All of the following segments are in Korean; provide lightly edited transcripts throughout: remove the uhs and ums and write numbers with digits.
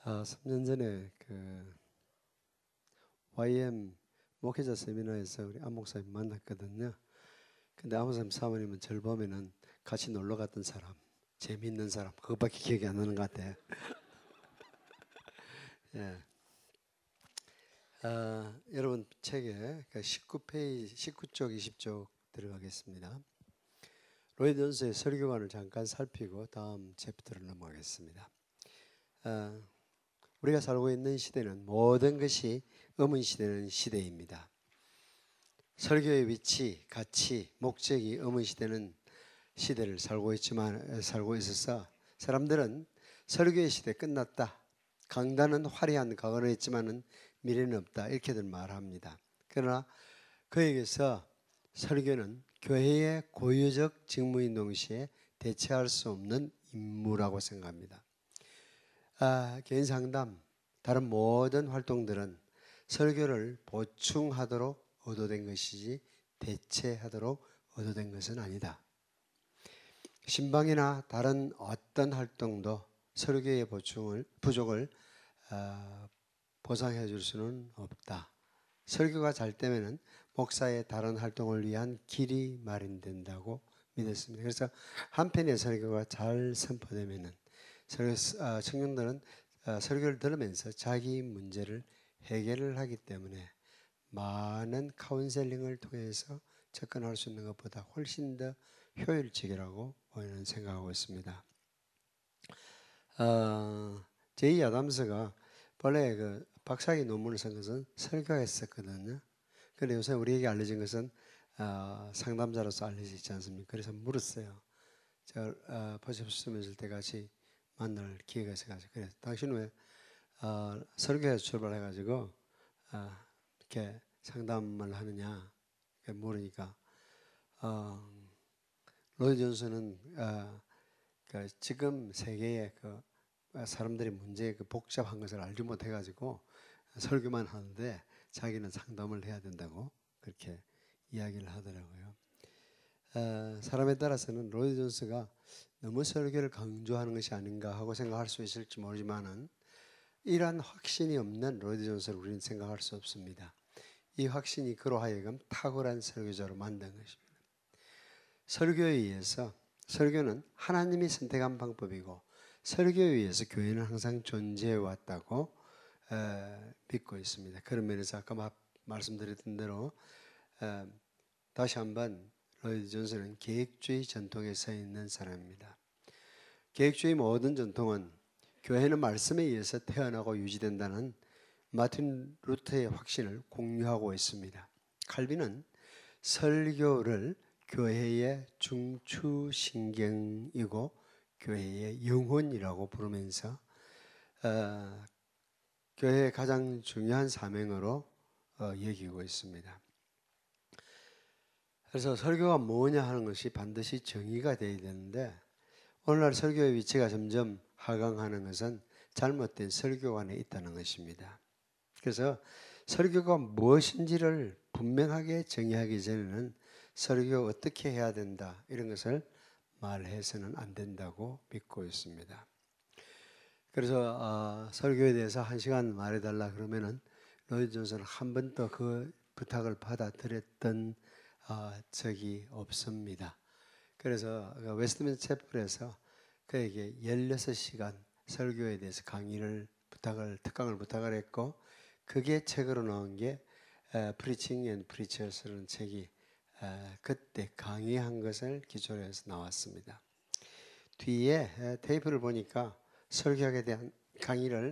3년 전에 그 YM 목회자 세미나에서 우리 안 목사님 만났거든요. 근데 안 목사님 사모님은 저를 보면은 같이 놀러 갔던 사람, 재미있는 사람 그것밖에 기억이 안 나는 것 같아요. 예. 여러분 책에 19페이지, 19쪽, 20쪽 들어가겠습니다. 로이드 존스의 설교관을 잠깐 살피고 다음 챕터를 넘어가겠습니다. 우리가 살고 있는 시대는 모든 것이 의문시되는 시대입니다. 설교의 위치, 가치, 목적이 의문시되는 시대를 살고 있어서 사람들은 설교의 시대 끝났다. 강단은 화려한 과거는 있지만은 미래는 없다. 이렇게들 말합니다. 그러나 그에게서 설교는 교회의 고유적 직무인 동시에 대체할 수 없는 임무라고 생각합니다. 개인 상담, 다른 모든 활동들은 설교를 보충하도록 의도된 것이지 대체하도록 의도된 것은 아니다. 신방이나 다른 어떤 활동도 설교의 부족을 보상해 줄 수는 없다. 설교가 잘 되면은 목사의 다른 활동을 위한 길이 마련된다고 믿었습니다. 그래서 한편의 설교가 잘 선포되면은 청년들은 설교를 들으면서 자기 문제를 해결을 하기 때문에 많은 카운셀링을 통해서 접근할 수 있는 것보다 훨씬 더 효율적이라고 저는 생각하고 있습니다. 제이 아담스가 본래 그 박사학위 논문을 쓴 것은 설교했었거든요. 그런데 요새 우리에게 알려진 것은 상담자로서 알려지지 않습니까? 그래서 물었어요. 저 버셔스점에 있을 때 같이 만날 기회가 있어가지고 그래 당신 왜 설교에서 출발해가지고 이렇게 상담을 하느냐 물으니까 로이드 존스는 지금 세계의 그 사람들의 문제의 그 복잡한 것을 알지 못해가지고 설교만 하는데 자기는 상담을 해야 된다고 그렇게 이야기를 하더라고요. 사람에 따라서는 로이드 존스가 너무 설교를 강조하는 것이 아닌가 하고 생각할 수 있을지 모르지만은 이러한 확신이 없는 로이드 존스를 우리는 생각할 수 없습니다. 이 확신이 그로 하여금 탁월한 설교자로 만든 것입니다. 설교에 의해서 설교는 하나님이 선택한 방법이고 설교에 의해서 교회는 항상 존재해 왔다고 믿고 있습니다. 그런 면에서 아까 말씀드렸던 대로 다시 한번 로이드 존스는 계획주의 전통에 서 있는 사람입니다. 계획주의 모든 전통은 교회는 말씀에 의해서 태어나고 유지된다는 마틴 루터의 확신을 공유하고 있습니다. 칼빈은 설교를 교회의 중추신경이고 교회의 영혼이라고 부르면서 교회의 가장 중요한 사명으로 여기고 있습니다. 그래서 설교가 뭐냐 하는 것이 반드시 정의가 되어야 되는데 오늘날 설교의 위치가 점점 하강하는 것은 잘못된 설교관에 있다는 것입니다. 그래서 설교가 무엇인지를 분명하게 정의하기 전에는 설교 어떻게 해야 된다 이런 것을 말해서는 안 된다고 믿고 있습니다. 그래서 설교에 대해서 1시간 말해달라 그러면은 로이드 존스는 한 번도 그 부탁을 받아들였던 적이 없습니다. 그래서 웨스트민스터 채플에서 그에게 16시간 설교에 대해서 특강을 부탁을 했고 그게 책으로 나온 게 Preaching and Preachers라는 책이 그때 강의한 것을 기초로 해서 나왔습니다. 뒤에 테이프를 보니까 설교학에 대한 강의를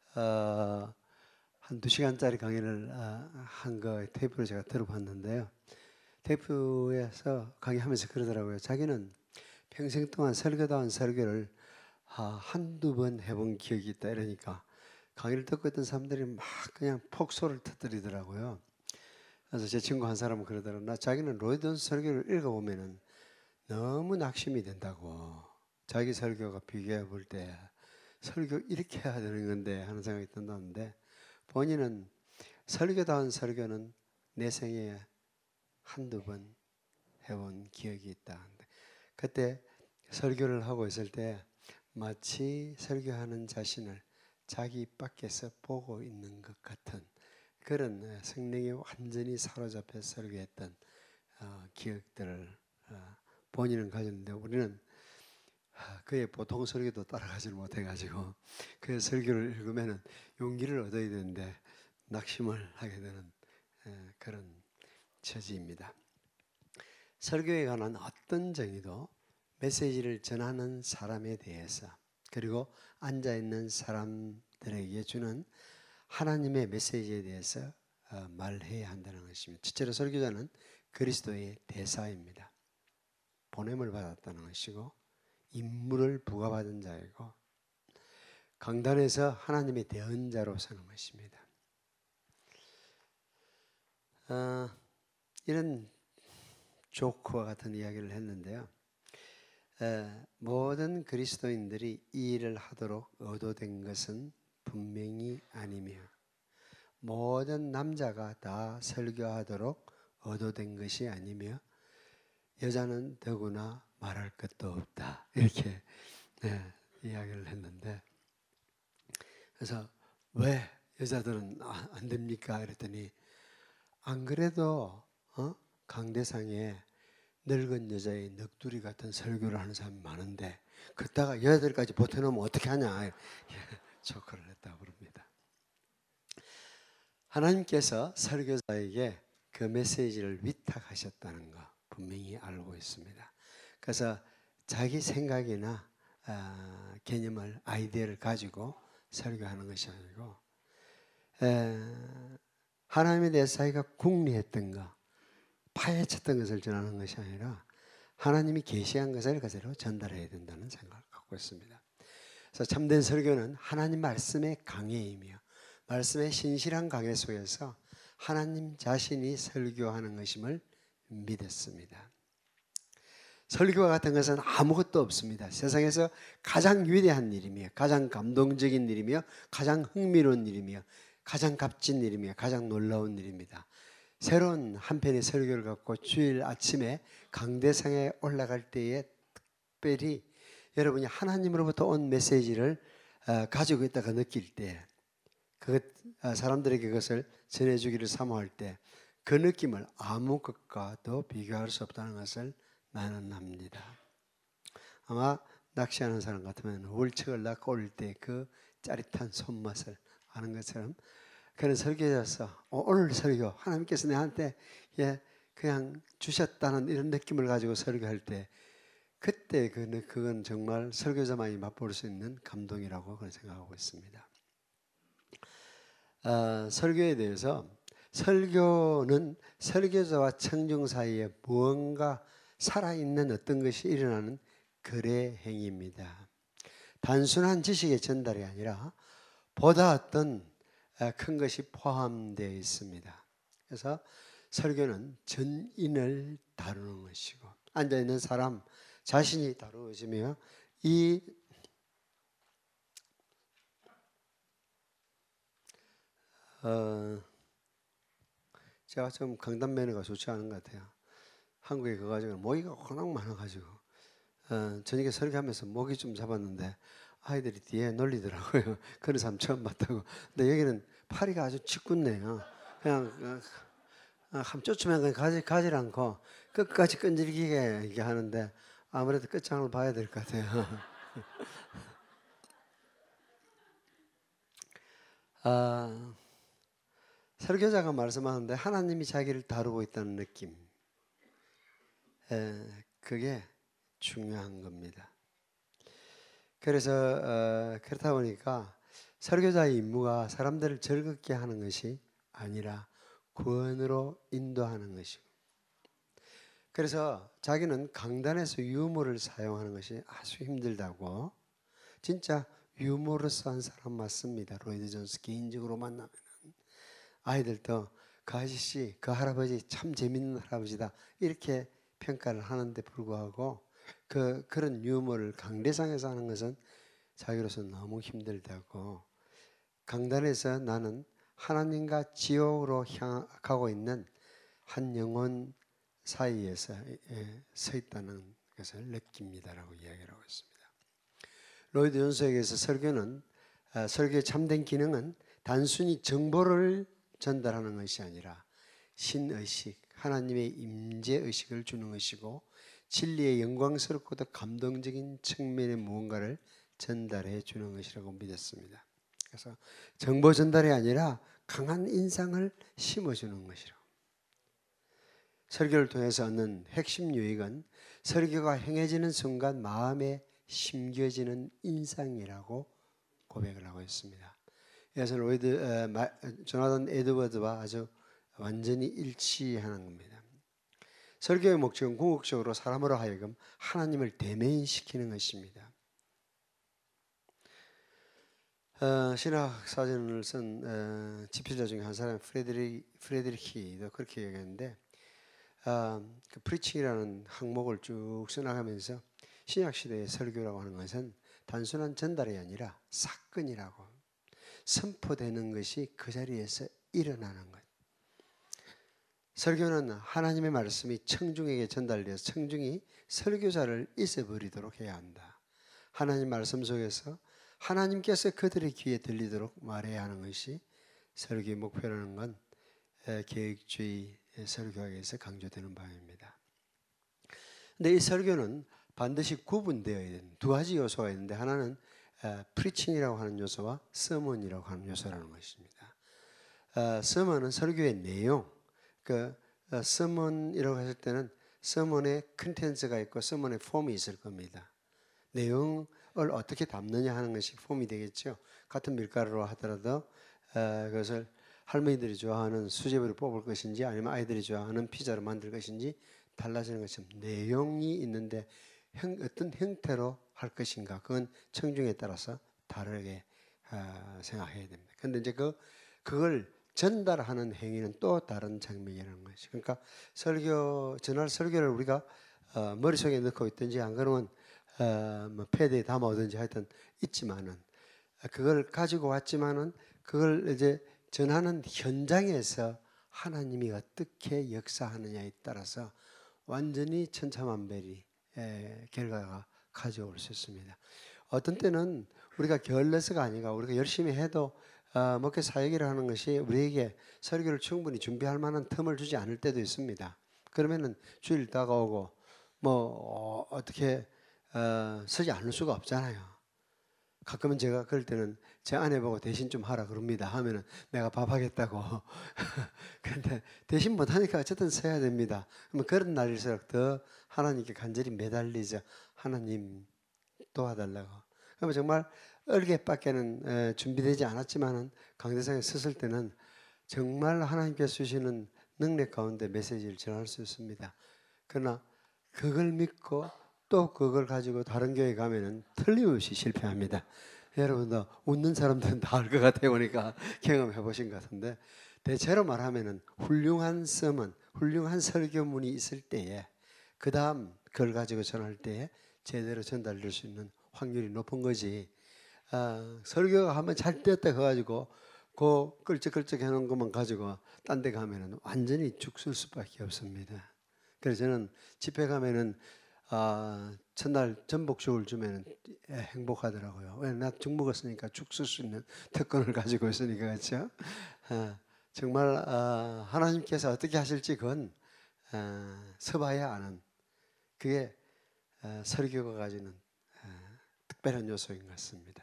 한 2시간짜리 강의를 한 거 테이프를 제가 들어봤는데요. 테이프에서 강의하면서 그러더라고요. 자기는 평생 동안 설교다운 설교를 한두 번 해본 기억이 있다 이러니까 강의를 듣고 있던 사람들이 막 그냥 폭소를 터뜨리더라고요. 그래서 제 친구 한 사람은 그러더라고요. 자기는 로이드 존스 설교를 읽어보면은 너무 낙심이 된다고. 자기 설교가 비교해 볼 때 설교 이렇게 해야 되는 건데 하는 생각이 든다는데 본인은 설교다운 설교는 내 생에 한두 번 해본 기억이 있다. 그때 설교를 하고 있을 때 마치 설교하는 자신을 자기 밖에서 보고 있는 것 같은 그런 성령에 완전히 사로잡혀 설교했던 기억들을 본인은 가졌는데 우리는 그의 보통 설교도 따라가지를 못해가지고 그의 설교를 읽으면 용기를 얻어야 되는데 낙심을 하게 되는 그런 처지입니다. 설교에 관한 어떤 정의도 메시지를 전하는 사람에 대해서 그리고 앉아있는 사람들에게 주는 하나님의 메시지에 대해서 말해야 한다는 것입니다. 첫째로 설교자는 그리스도의 대사입니다. 보냄을 받았다는 것이고 임무를 부과받은 자이고 강단에서 하나님의 대언자로 서는 것입니다. 이런 조크와 같은 이야기를 했는데요. 모든 그리스도인들이 이 일을 하도록 의도된 것은 분명히 아니며 모든 남자가 다 설교하도록 의도된 것이 아니며 여자는 더구나 말할 것도 없다. 이렇게 이야기를 했는데 그래서 왜 여자들은 안 됩니까? 그랬더니 안 그래도 강대상에 늙은 여자의 넋두리 같은 설교를 하는 사람이 많은데 그따가 여자들까지 보태놓으면 어떻게 하냐 조커를 했다고 부릅니다. 하나님께서 설교자에게 그 메시지를 위탁하셨다는 거 분명히 알고 있습니다. 그래서 자기 생각이나 개념을 아이디어를 가지고 설교하는 것이 아니고 하나님에 대해서 자기가 궁리했던 것 파헤쳤던 것을 전하는 것이 아니라 하나님이 계시한 것을 그대로 전달해야 된다는 생각을 갖고 있습니다. 그래서 참된 설교는 하나님 말씀의 강해이며 말씀의 신실한 강해 속에서 하나님 자신이 설교하는 것임을 믿었습니다. 설교와 같은 것은 아무것도 없습니다. 세상에서 가장 위대한 일이며 가장 감동적인 일이며 가장 흥미로운 일이며 가장 값진 일이며 가장 놀라운 일입니다. 새로운 한 편의 설교를 갖고 주일 아침에 강대상에 올라갈 때에 특별히 여러분이 하나님으로부터 온 메시지를 가지고 있다가 느낄 때 사람들에게 그것을 전해주기를 사모할 때 그 느낌을 아무 것과도 비교할 수 없다는 것을 나는 압니다. 아마 낚시하는 사람 같으면 월척을 낚고 올 때 그 짜릿한 손맛을 아는 것처럼 그런 설교자서 오늘 설교 하나님께서 내한테 그냥 주셨다는 이런 느낌을 가지고 설교할 때 그때 그건 정말 설교자만이 맛볼 수 있는 감동이라고 생각하고 있습니다. 설교에 대해서 설교는 설교자와 청중 사이에 무언가 살아있는 어떤 것이 일어나는 거래 행위입니다. 단순한 지식의 전달이 아니라 보다 어떤 큰 것이 포함되어 있습니다. 그래서 설교는 전인을 다루는 것이고 앉아있는 사람 자신이 다루어지며 제가 좀 강단 매너가 좋지 않은 것 같아요. 한국에 가가지고 모기가 워낙 많아가지고 저녁에 설교하면서 모기 좀 잡았는데 아이들이 뒤에 놀리더라고요. 그런 사람 처음 봤다고. 근데 여기는 파리가 아주 짓궂네요. 그냥 한 쫓으면 그냥 가지 않고 끝까지 끈질기게 이게 하는데 아무래도 끝장을 봐야 될 것 같아요. 설교자가 말씀하는데 하나님이 자기를 다루고 있다는 느낌, 그게 중요한 겁니다. 그래서 그렇다 보니까 설교자의 임무가 사람들을 즐겁게 하는 것이 아니라 구원으로 인도하는 것이고, 그래서 자기는 강단에서 유머를 사용하는 것이 아주 힘들다고. 진짜 유머러스한 사람 맞습니다. 로이드 존스 개인적으로 만나면 아이들도 그 아저씨, 그 할아버지 참 재밌는 할아버지다 이렇게 평가를 하는데 불구하고 그런 유머를 강대상에서 하는 것은 자기로서 너무 힘들다고. 강단에서 나는 하나님과 지옥으로 향하고 있는 한 영혼 사이에서 서 있다는 것을 느낍니다라고 이야기를 하고 있습니다. 로이드 존스에게서 설교는 설교의 참된 기능은 단순히 정보를 전달하는 것이 아니라 신의식, 하나님의 임재의식을 주는 것이고 진리의 영광스럽고도 감동적인 측면의 무언가를 전달해 주는 것이라고 믿었습니다. 그래서 정보 전달이 아니라 강한 인상을 심어주는 것이라고. 설교를 통해서 얻는 핵심 유익은 설교가 행해지는 순간 마음에 심겨지는 인상이라고 고백을 하고 있습니다. 이것은 조나단 에드워드와 아주 완전히 일치하는 겁니다. 설교의 목적은 궁극적으로 사람으로 하여금 하나님을 대면시키는 것입니다. 신학 사전을 쓴 집필자 중에 한 사람 프레드리히도 그렇게 얘기했는데 그 프리칭이라는 항목을 쭉 써나가면서 신약 시대의 설교라고 하는 것은 단순한 전달이 아니라 사건이라고 선포되는 것이 그 자리에서 일어나는 것. 설교는 하나님의 말씀이 청중에게 전달되어서 청중이 설교자를 잊어버리도록 해야 한다. 하나님 말씀 속에서 하나님께서 그들의 귀에 들리도록 말해야 하는 것이 설교의 목표라는 건 계획주의 설교학에서 강조되는 바입니다. 근데 이 설교는 반드시 구분되어야 되는 두 가지 요소가 있는데 하나는 프리칭이라고 하는 요소와 서먼이라고 하는 요소라는 것입니다. 서먼은 설교의 내용, 그 서먼이라고 했을 때는 서먼의 컨텐츠가 있고 서먼의 폼이 있을 겁니다. 내용을 어떻게 담느냐 하는 것이 폼이 되겠죠. 같은 밀가루로 하더라도 그것을 할머니들이 좋아하는 수제비로 뽑을 것인지 아니면 아이들이 좋아하는 피자로 만들 것인지 달라지는 것처럼 내용이 있는데 어떤 형태로 할 것인가 그건 청중에 따라서 다르게 생각해야 됩니다. 그런데 이제 그걸 전달하는 행위는 또 다른 장면이라는 것이. 그러니까 전할 설교를 우리가 머릿속에 넣고 있든지 안 그러면 뭐 패드에 담아오든지 하여튼 있지만은 그걸 가지고 왔지만은 그걸 이제 전하는 현장에서 하나님이 어떻게 역사하느냐에 따라서 완전히 천차만별이 결과가 가져올 수 있습니다. 어떤 때는 우리가 게을러서가 아니라 우리가 열심히 해도 목회 사역이라 하는 것이 우리에게 설교를 충분히 준비할 만한 틈을 주지 않을 때도 있습니다. 그러면은 주일 다가오고 뭐 어떻게 서지 않을 수가 없잖아요. 가끔은 제가 그럴 때는 제 아내 보고 대신 좀 하라 그럽니다. 하면은 내가 밥하겠다고. 그런데 대신 못하니까 어쨌든 서야 됩니다. 그런 날일수록 더 하나님께 간절히 매달리죠. 하나님 도와달라고. 그러면 정말 얼개밖에는 준비되지 않았지만은 강대상에 섰을 때는 정말 하나님께서 주시는 능력 가운데 메시지를 전할 수 있습니다. 그러나 그걸 믿고 또 그걸 가지고 다른 교회 가면은 틀림없이 실패합니다. 여러분도 웃는 사람들은 다 알 것 같아 보니까 경험해 보신 것 같은데 대체로 말하면은 훌륭한 서문, 훌륭한 설교문이 있을 때에 그 다음 그걸 가지고 전할 때에 제대로 전달될 수 있는 확률이 높은 거지. 설교가 한번 잘 되었다 해가지고 그 끌적끌적 해놓은 것만 가지고 딴 데 가면은 완전히 죽을 수밖에 없습니다. 그래서 저는 집회 가면은 첫날 전복죽을 주면 행복하더라고요. 왜? 나 죽 먹었으니까 죽 쓸 수 있는 특권을 가지고 있으니까 그렇죠. 정말 하나님께서 어떻게 하실지 그건 서봐야 아는 그게 설교가 가지는 특별한 요소인 것 같습니다.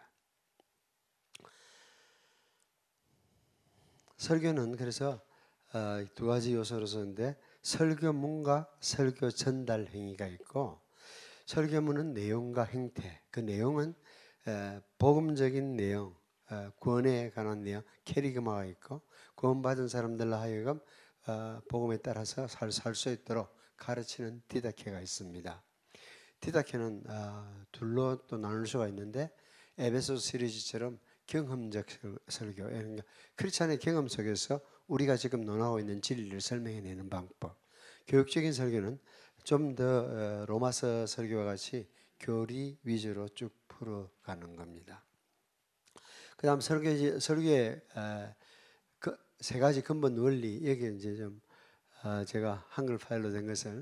설교는 그래서 두 가지 요소로 쓰는데 설교문과 설교 전달 행위가 있고 설교문은 내용과 행태. 그 내용은 복음적인 내용, 구원에 관한 내용, 캐리그마가 있고 구원받은 사람들로 하여금 복음에 따라서 살 수 있도록 가르치는 디다케가 있습니다. 디다케는 둘로 또 나눌 수가 있는데 에베소 시리즈처럼 경험적 설교, 크리스찬의 경험 속에서 우리가 지금 논하고 있는 진리를 설명해내는 방법. 교육적인 설교는 좀 더 로마서 설교와 같이 교리 위주로 쭉 풀어가는 겁니다. 그 다음 설교의 그 세 가지 근본 원리, 여기 이제 좀 제가 한글 파일로 된 것을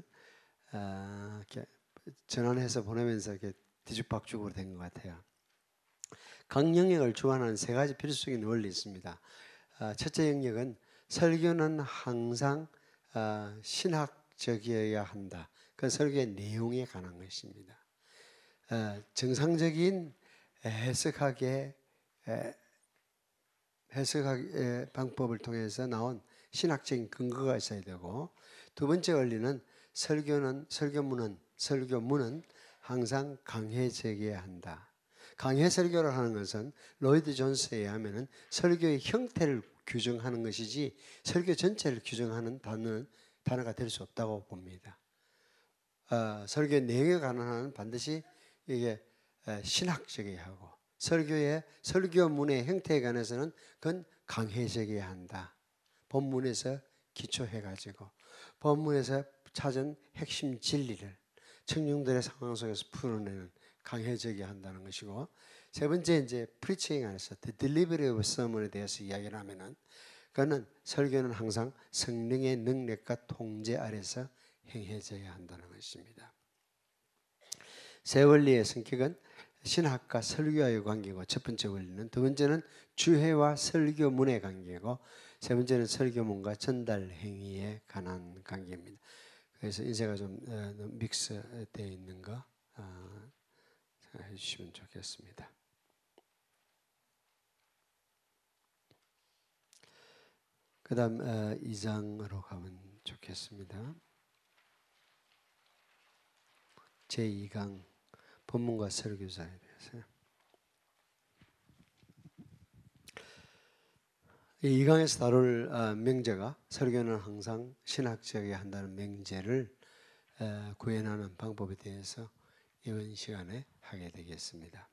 이렇게 전환해서 보내면서 이렇게 뒤죽박죽으로 된 것 같아요. 각 영역을 주관하는 세 가지 필수적인 원리 있습니다. 첫째 영역은 설교는 항상 신학적이어야 한다. 그 설교의 내용에 관한 것입니다. 정상적인 해석학의 방법을 통해서 나온 신학적인 근거가 있어야 되고, 두 번째 원리는 설교문은 항상 강해져야 한다. 강해 설교를 하는 것은 로이드 존스에 의하면 설교의 형태를 규정하는 것이지 설교 전체를 규정하는 단어가 될 수 없다고 봅니다. 설교의 내용에 관한 한은 반드시 이게 신학적이어야 하고, 설교문의 형태에 관해서는 그건 강해적이어야 한다. 본문에서 기초해가지고 본문에서 찾은 핵심 진리를 청중들의 상황 속에서 풀어내는 강해적이어야 한다는 것이고, 세 번째 이제 프리칭 안에서 the delivery of sermon에 대해서 이야기를 하면은 그거는 설교는 항상 성령의 능력과 통제 아래서 행해져야 한다는 것입니다. 세 원리의 성격은 신학과 설교와의 관계고, 첫 번째 원리는, 두 번째는 주회와 설교문의 관계고, 세 번째는 설교문과 전달 행위에 관한 관계입니다. 그래서 인쇄가 좀 믹스되어 있는 거 해주시면 좋겠습니다. 그 다음 2장으로 가면 좋겠습니다. 제2강 본문과 설교자에 대해서요. 이 2강에서 다룰 명제가 설교는 항상 신학적이어야 한다는 명제를 구현하는 방법에 대해서 이번 시간에 하게 되겠습니다.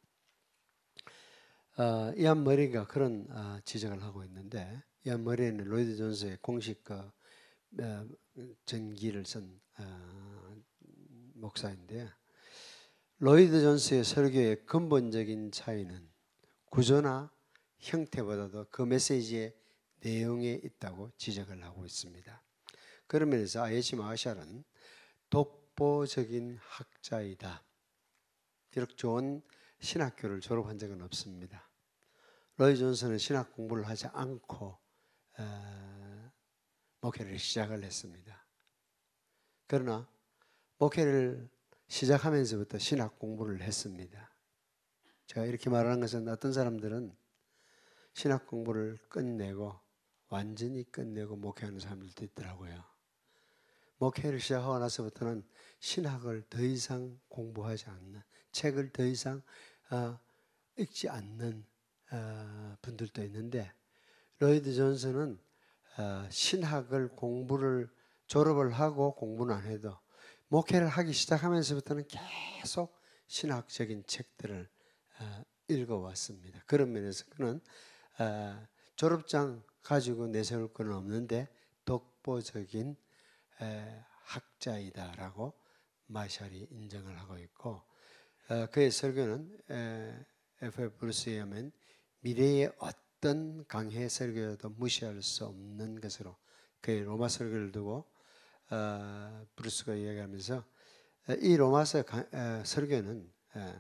이안 머리가 그런 지적을 하고 있는데, 이안 머리는 로이드 존스의 공식 전기를 쓴 목사인데, 로이드 존스의 설교의 근본적인 차이는 구조나 형태보다도 그 메시지의 내용에 있다고 지적을 하고 있습니다. 그런 면에서 아예시 마샬은 독보적인 학자이다. 비록 좋은 신학교를 졸업한 적은 없습니다. 로이드 존스는 신학 공부를 하지 않고 목회를 시작을 했습니다. 그러나 목회를 시작하면서부터 신학 공부를 했습니다. 제가 이렇게 말하는 것은 어떤 사람들은 신학 공부를 완전히 끝내고 목회하는 사람들도 있더라고요. 목회를 시작하고 나서부터는 신학을 더 이상 공부하지 않는, 책을 더 이상 읽지 않는 분들도 있는데, 로이드 존스는 신학을 졸업을 하고 공부는 안 해도 목회를 하기 시작하면서부터는 계속 신학적인 책들을 읽어왔습니다. 그런 면에서 그는 졸업장 가지고 내세울 건 없는데 독보적인 학자이다라고 마샬이 인정을 하고 있고, 그의 설교는 F.F. 브루스에 의하면 미래의 어떤 강해 설교도 무시할 수 없는 것으로, 그의 로마 설교를 두고 브루스가 이야기하면서 이 로마서 설교는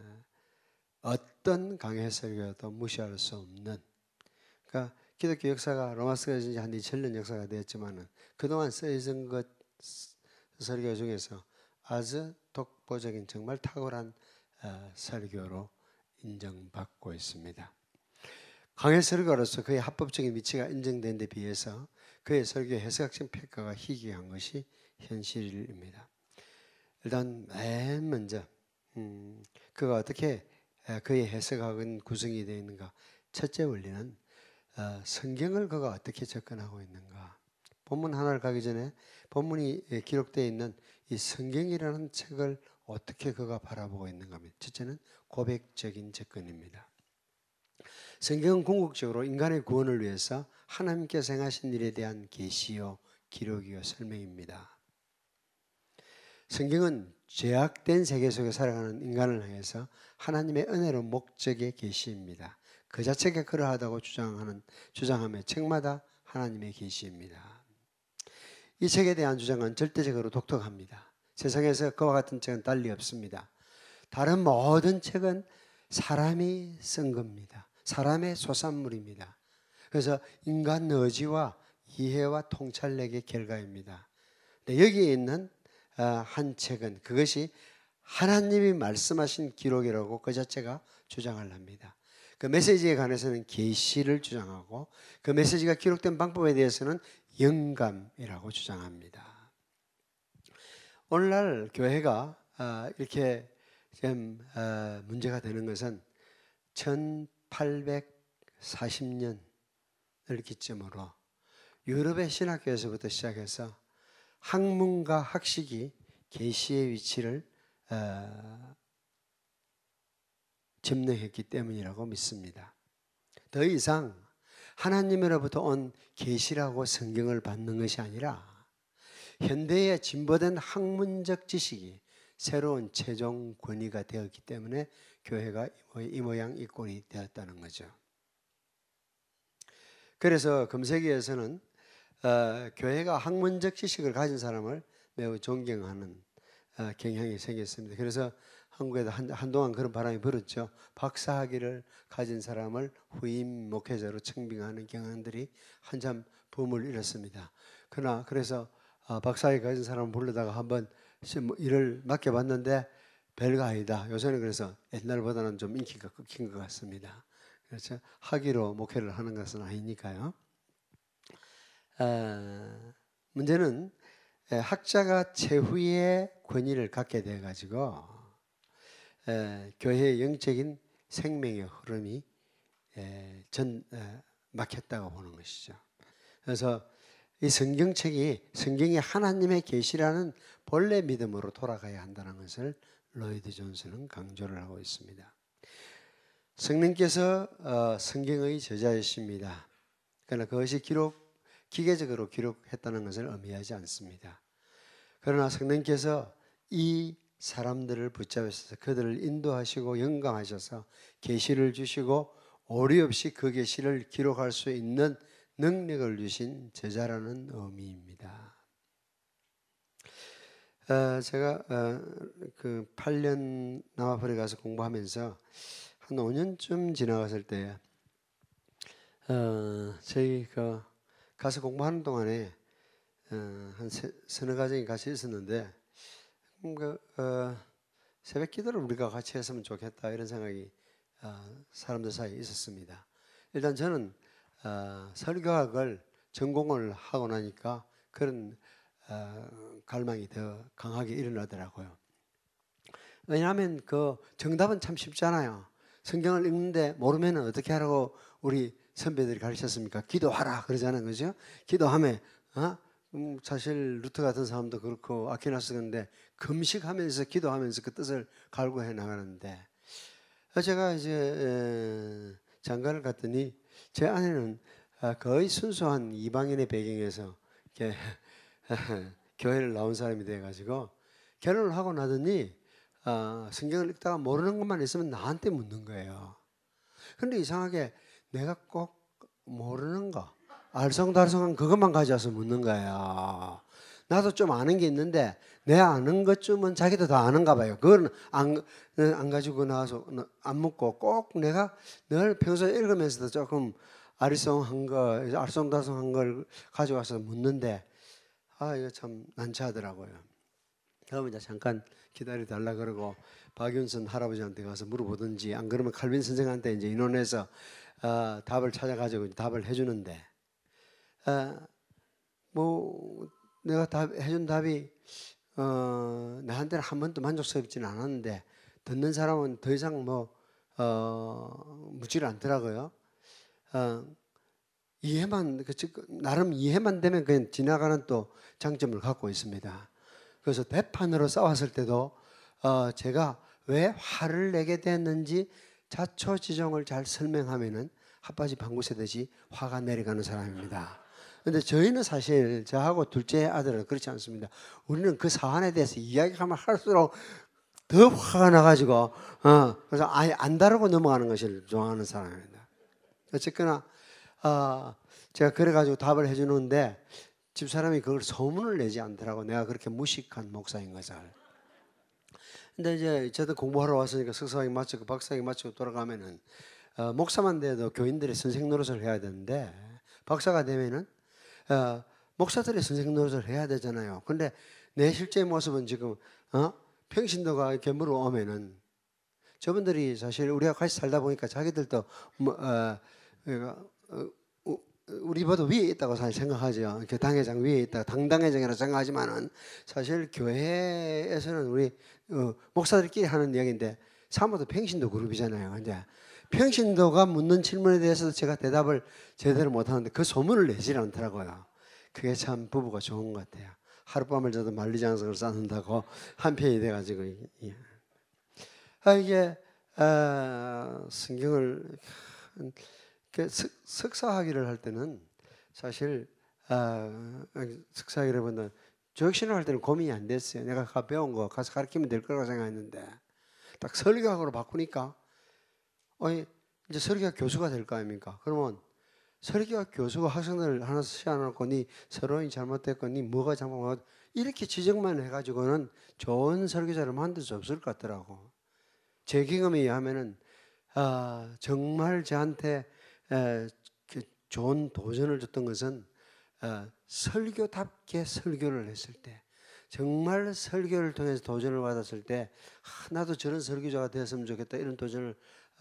어떤 강해 설교도 무시할 수 없는, 그러니까 기독교 역사가 로마서가 한 2000년 역사가 되었지만은 그동안 쓰여진 설교 중에서 아주 독보적인 정말 탁월한 설교로 인정받고 있습니다. 강해 설교로서 그의 합법적인 위치가 인정된 데 비해서 그의 설교 해석학적 평가가 희귀한 것이 현실입니다. 일단 맨 먼저 그가 어떻게 그의 해석학은 구성이 되어 있는가. 첫째 원리는 성경을 그가 어떻게 접근하고 있는가. 본문 하나를 가기 전에 본문이 기록되어 있는 이 성경이라는 책을 어떻게 그가 바라보고 있는가 하면, 첫째는 고백적인 접근입니다. 성경은 궁극적으로 인간의 구원을 위해서 하나님께서 행하신 일에 대한 계시요 기록이요 설명입니다. 성경은 죄악된 세계 속에 살아가는 인간을 향해서 하나님의 은혜로 목적의 계시입니다. 그 자체가 그러하다고 주장하며 책마다 하나님의 계시입니다. 이 책에 대한 주장은 절대적으로 독특합니다. 세상에서 그와 같은 책은 달리 없습니다. 다른 모든 책은 사람이 쓴 겁니다. 사람의 소산물입니다. 그래서 인간 의지와 이해와 통찰력의 결과입니다. 여기에 있는 한 책은 그것이 하나님이 말씀하신 기록이라고 그 자체가 주장을 합니다. 그 메시지에 관해서는 계시를 주장하고 그 메시지가 기록된 방법에 대해서는 영감이라고 주장합니다. 오늘날 교회가 이렇게 문제가 되는 것은 1840년을 기점으로 유럽의 신학교에서부터 시작해서 학문과 학식이 계시의 위치를 점령했기 때문이라고 믿습니다. 더 이상 하나님으로부터 온 계시라고 성경을 받는 것이 아니라 현대의 진보된 학문적 지식이 새로운 최종 권위가 되었기 때문에 교회가 이 모양 이 꼴이 되었다는 거죠. 그래서 금세기에서는 교회가 학문적 지식을 가진 사람을 매우 존경하는 경향이 생겼습니다. 그래서 한국에도 한동안 그런 바람이 불었죠. 박사학위를 가진 사람을 후임 목회자로 청빙하는 경향들이 한참 붐을 일었습니다. 그러나 그래서 박사학위 가진 사람을 불러다가 한번 일을 맡겨봤는데 별거 아니다. 요새는 그래서 옛날보다는 좀 인기가 꺾인 것 같습니다. 그렇죠? 학위로 목회를 하는 것은 아니니까요. 문제는 학자가 최후의 권위를 갖게 돼 가지고 교회의 영적인 생명의 흐름이 막혔다고 보는 것이죠. 그래서 이 성경이 하나님의 계시라는 본래 믿음으로 돌아가야 한다는 것을 로이드 존스는 강조를 하고 있습니다. 성령께서 성경의 저자이십니다. 그러나 그것이 기계적으로 기록했다는 것을 의미하지 않습니다. 그러나 성령께서 이 사람들을 붙잡으셔서 그들을 인도하시고 영감하셔서 계시를 주시고 오류 없이 그 계시를 기록할 수 있는 능력을 주신 저자라는 의미입니다. 제가 그 8년 남아프리카 가서 공부하면서 한 5년쯤 지나갔을 때 저희 가서 공부하는 동안에 한 서너 가정이 같이 있었는데 새벽 기도를 우리가 같이 했으면 좋겠다 이런 생각이 사람들 사이에 있었습니다. 일단 저는 설교학을 전공을 하고 나니까 그런 갈망이 더 강하게 일어나더라고요. 왜냐하면 그 정답은 참 쉽잖아요. 성경을 읽는데 모르면 어떻게 하라고 우리 선배들이 가르쳤습니까? 기도하라 그러잖아요, 그죠? 기도하면 사실 루터 같은 사람도 그렇고 아퀴나스 근데 금식하면서 기도하면서 그 뜻을 갈구해 나가는데 제가 이제 장가를 갔더니 제 아내는 거의 순수한 이방인의 배경에서 이렇게 교회를 나온 사람이 돼가지고 결혼을 하고 나더니 성경을 읽다가 모르는 것만 있으면 나한테 묻는 거예요. 그런데 이상하게 내가 꼭 모르는 거 알쏭달쏭한 그것만 가져와서 묻는 거예요. 나도 좀 아는 게 있는데 내 아는 것쯤은 자기도 다 아는가 봐요. 그건 안 가지고 나와서 안 묻고 꼭 내가 늘 평소에 읽으면서도 조금 알쏭달쏭한 걸 가져와서 묻는데 이거 참 난처하더라고요. 그러면 이제 잠깐 기다려달라 그러고 박윤선 할아버지한테 가서 물어보든지 안 그러면 칼빈 선생한테 이제 인원해서 답을 찾아가지고 답을 해주는데 뭐 내가 해준 답이 나한테는 한 번도 만족스럽지는 않았는데 듣는 사람은 더 이상 묻지를 않더라고요. 나름 이해만 되면 그냥 지나가는 또 장점을 갖고 있습니다. 그래서 배판으로 싸웠을 때도 제가 왜 화를 내게 됐는지 자초지종을 잘 설명하면은 핫바지 방구 세듯이 화가 내려가는 사람입니다. 그런데 저희는 사실 저하고 둘째 아들은 그렇지 않습니다. 우리는 그 사안에 대해서 이야기하면 할수록 더 화가 나가지고 그래서 아예 안 다루고 넘어가는 것을 좋아하는 사람입니다. 어쨌거나 제가 그래가지고 답을 해주는데 집사람이 그걸 소문을 내지 않더라고. 내가 그렇게 무식한 목사인 것을. 근데 이제 저도 공부하러 왔으니까 석사학위 마치고 박사학위 마치고 돌아가면은 목사만 돼도 교인들의 선생 노릇을 해야 되는데 박사가 되면은 목사들의 선생 노릇을 해야 되잖아요. 근데 내 실제 모습은 지금 평신도가 이렇게 물어오면은 저분들이 사실 우리가 같이 살다 보니까 자기들도 우리보다 위에 있다고 사실 생각하죠. 이렇게 당회장 위에 있다, 당당회장이라고 생각하지만은 사실 교회에서는 우리 목사들끼리 하는 이야기인데 사모도 평신도 그룹이잖아요. 이제 평신도가 묻는 질문에 대해서도 제가 대답을 제대로 못하는데 그 소문을 내질 않더라고요. 그게 참 부부가 좋은 것 같아요. 하룻밤을 자도 만리장성을 쌓는다고 한편이 돼가지고 이게 성경을 석사학위를 할 때는 사실 석사학위를 보면 조역신을 할 때는 고민이 안 됐어요. 내가 배운 거 가서 가르치면 될 거라고 생각했는데 딱 설교학으로 바꾸니까 이제 설교학 교수가 될 거 아닙니까? 그러면 설교학 교수가 학생들 하나 시켜놓고 니 서론이 잘못됐고 니 뭐가 잘못됐고 이렇게 지적만 해가지고는 좋은 설교자를 만들 수 없을 것 같더라고. 제 경험에 의하면은 정말 저한테 좋은 도전을 줬던 것은 설교답게 설교를 했을 때, 정말 설교를 통해서 도전을 받았을 때 나도 저런 설교자가 되었으면 좋겠다 이런 도전을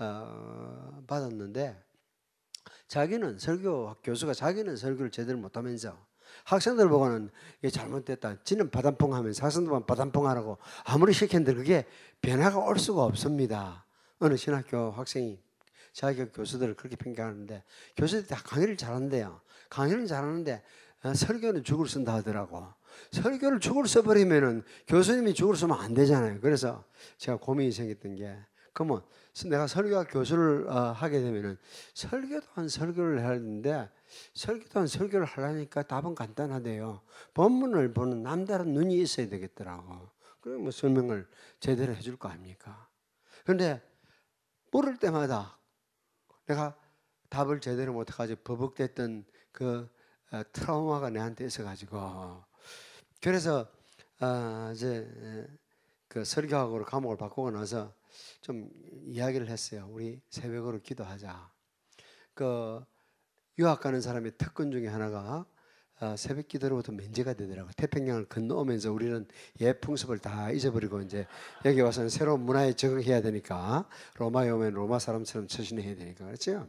받았는데 자기는 설교학 교수가 자기는 설교를 제대로 못하면서 학생들 보고는 이게 잘못됐다. 지는 바단풍하면서 학생들만 바단풍하라고 아무리 시켰는데 그게 변화가 올 수가 없습니다. 어느 신학교 학생이 자기 교수들을 그렇게 평가하는데 교수들이 다 강의를 잘한대요. 강의는 잘하는데 설교는 죽을 쓴다 하더라고. 설교를 죽을 써버리면은 교수님이 죽을 쓰면 안 되잖아요. 그래서 제가 고민이 생겼던 게 그러면 내가 설교학 교수를 하게 되면은 설교 또한 설교를 해야 하는데 설교 또한 설교를 하려니까 답은 간단하대요. 본문을 보는 남다른 눈이 있어야 되겠더라고. 그럼 뭐 설명을 제대로 해줄 거 아닙니까? 그런데 물을 때마다 내가 답을 제대로 못해가지고 버벅댔던 그 트라우마가 내한테 있어가지고 그래서 이제 그 설교학으로 과목을 바꾸고 나서 좀 이야기를 했어요. 우리 새벽으로 기도하자. 그 유학 가는 사람의 특권 중에 하나가 새벽 기도로부터 면제가 되더라고요. 태평양을 건너오면서 우리는 옛 풍습을 다 잊어버리고 이제 여기 와서는 새로운 문화에 적응해야 되니까 로마에 오면 로마 사람처럼 처신해야 되니까 그렇죠.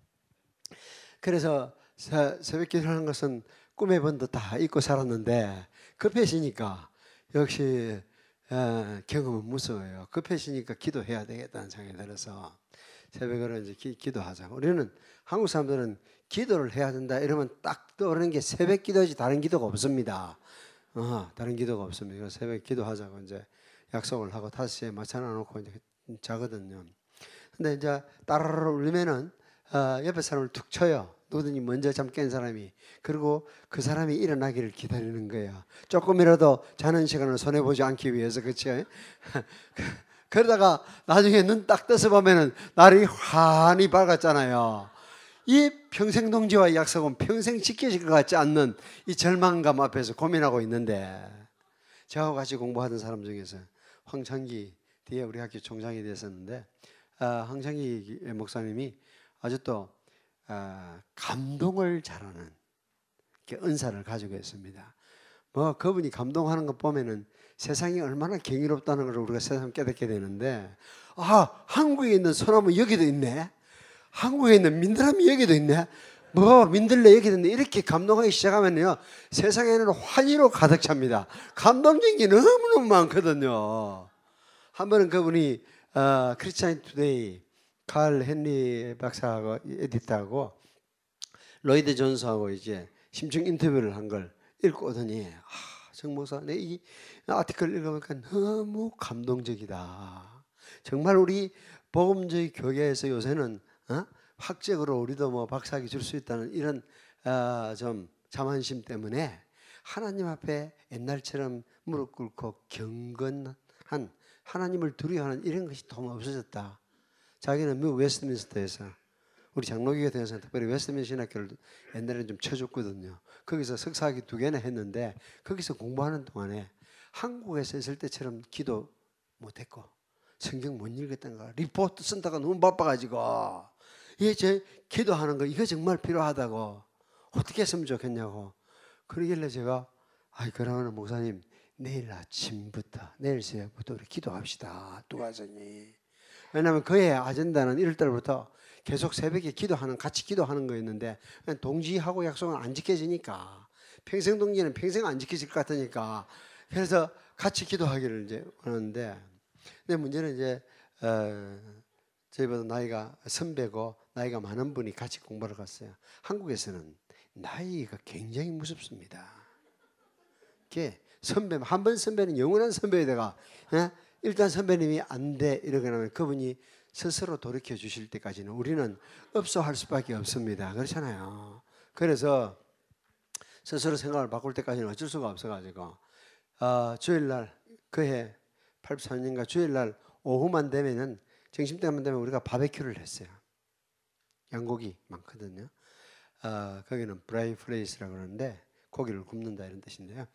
그래서 새벽 기도하는 것은 꿈에 본도 다 잊고 살았는데 급해지니까 역시 경험은 무서워요. 급해지니까 기도해야 되겠다는 생각이 들어서 새벽으로 이제 기도하자. 우리는 한국 사람들은 기도를 해야 된다 이러면 딱 떠오르는 게 새벽 기도지 다른 기도가 없습니다. 다른 기도가 없습니다. 그래서 새벽 기도하자고 이제 약속을 하고 5시에 맞춰 놓고 이제 자거든요. 근데 이제 따라라라 울리면은 옆에 사람을 툭 쳐요. 누구든지 먼저 잠 깬 사람이. 그리고 그 사람이 일어나기를 기다리는 거예요. 조금이라도 자는 시간을 손해보지 않기 위해서. 그렇죠? 그러다가 나중에 눈 딱 떠서 보면은 날이 환히 밝았잖아요. 이 평생동지와의 약속은 평생 지켜질 것 같지 않는 이 절망감 앞에서 고민하고 있는데 저하고 같이 공부하던 사람 중에서 황창기 뒤에 우리 학교 총장이 됐었는데 황창기 목사님이 아주 또 감동을 잘하는 은사를 가지고 있습니다. 뭐 그분이 감동하는 것 보면은 세상이 얼마나 경이롭다는 걸 우리가 새삼 깨닫게 되는데 한국에 있는 소나무 여기도 있네. 한국에 있는 민들레 여기도 있네. 뭐 민들레 여기도 있네. 이렇게 감동하기 시작하면요 세상에는 환희로 가득 찹니다. 감동적인 게 너무너무 많거든요. 한 번은 그분이 크리스찬 투데이 칼 헨리 박사하고 에디터하고 로이드 존스하고 이제 심층 인터뷰를 한 걸 읽고 오더니 정 목사 내 이 아티클 읽어보니까 너무 감동적이다. 정말 우리 복음주의 교계에서 요새는 학적으로 우리도 뭐 박사학위 줄 수 있다는 이런 좀 자만심 때문에 하나님 앞에 옛날처럼 무릎 꿇고 경건한 하나님을 두려워하는 이런 것이 더 없어졌다. 자기는 미국 웨스트민스터에서 우리 장로교회 대해서 특별히 웨스트민스터 신학교를 옛날에는 좀 쳐줬거든요. 거기서 석사학위 2개나 했는데 거기서 공부하는 동안에 한국에서 있을 때처럼 기도 못했고 성경 못 읽었던 거야. 리포트 쓴다가 너무 바빠가지고 이게 제 기도하는 거 이거 정말 필요하다고. 어떻게 했으면 좋겠냐고. 그러길래 제가 그러면 목사님 내일 아침부터 내일 새벽부터 우리 기도합시다. 두가정이. 왜냐하면 그의 아젠다는 1월달부터 계속 새벽에 같이 기도하는 거였는데 동지하고 약속은 안 지켜지니까 평생 동지는 평생 안 지켜질 것 같으니까 그래서 같이 기도하기를 이제 원하는데 근데 문제는 이제 저희보다 나이가 선배고 나이가 많은 분이 같이 공부를 갔어요. 한국에서는 나이가 굉장히 무섭습니다. 이게 선배 한 번 선배는 영원한 선배에다가 일단 선배님이 안 돼 이러게 하면 그분이 스스로 돌이켜 주실 때까지는 우리는 업소할 수밖에 없습니다. 그렇잖아요. 그래서 스스로 생각을 바꿀 때까지는 어쩔 수가 없어가지고 주일날 그해 84년인가 주일날 오후만 되면은 점심때만 되면 우리가 바베큐를 했어요. 양고기 많거든요. 거기는 브라이 프레이스라고 그러는데 고기를 굽는다 이런 뜻인데요.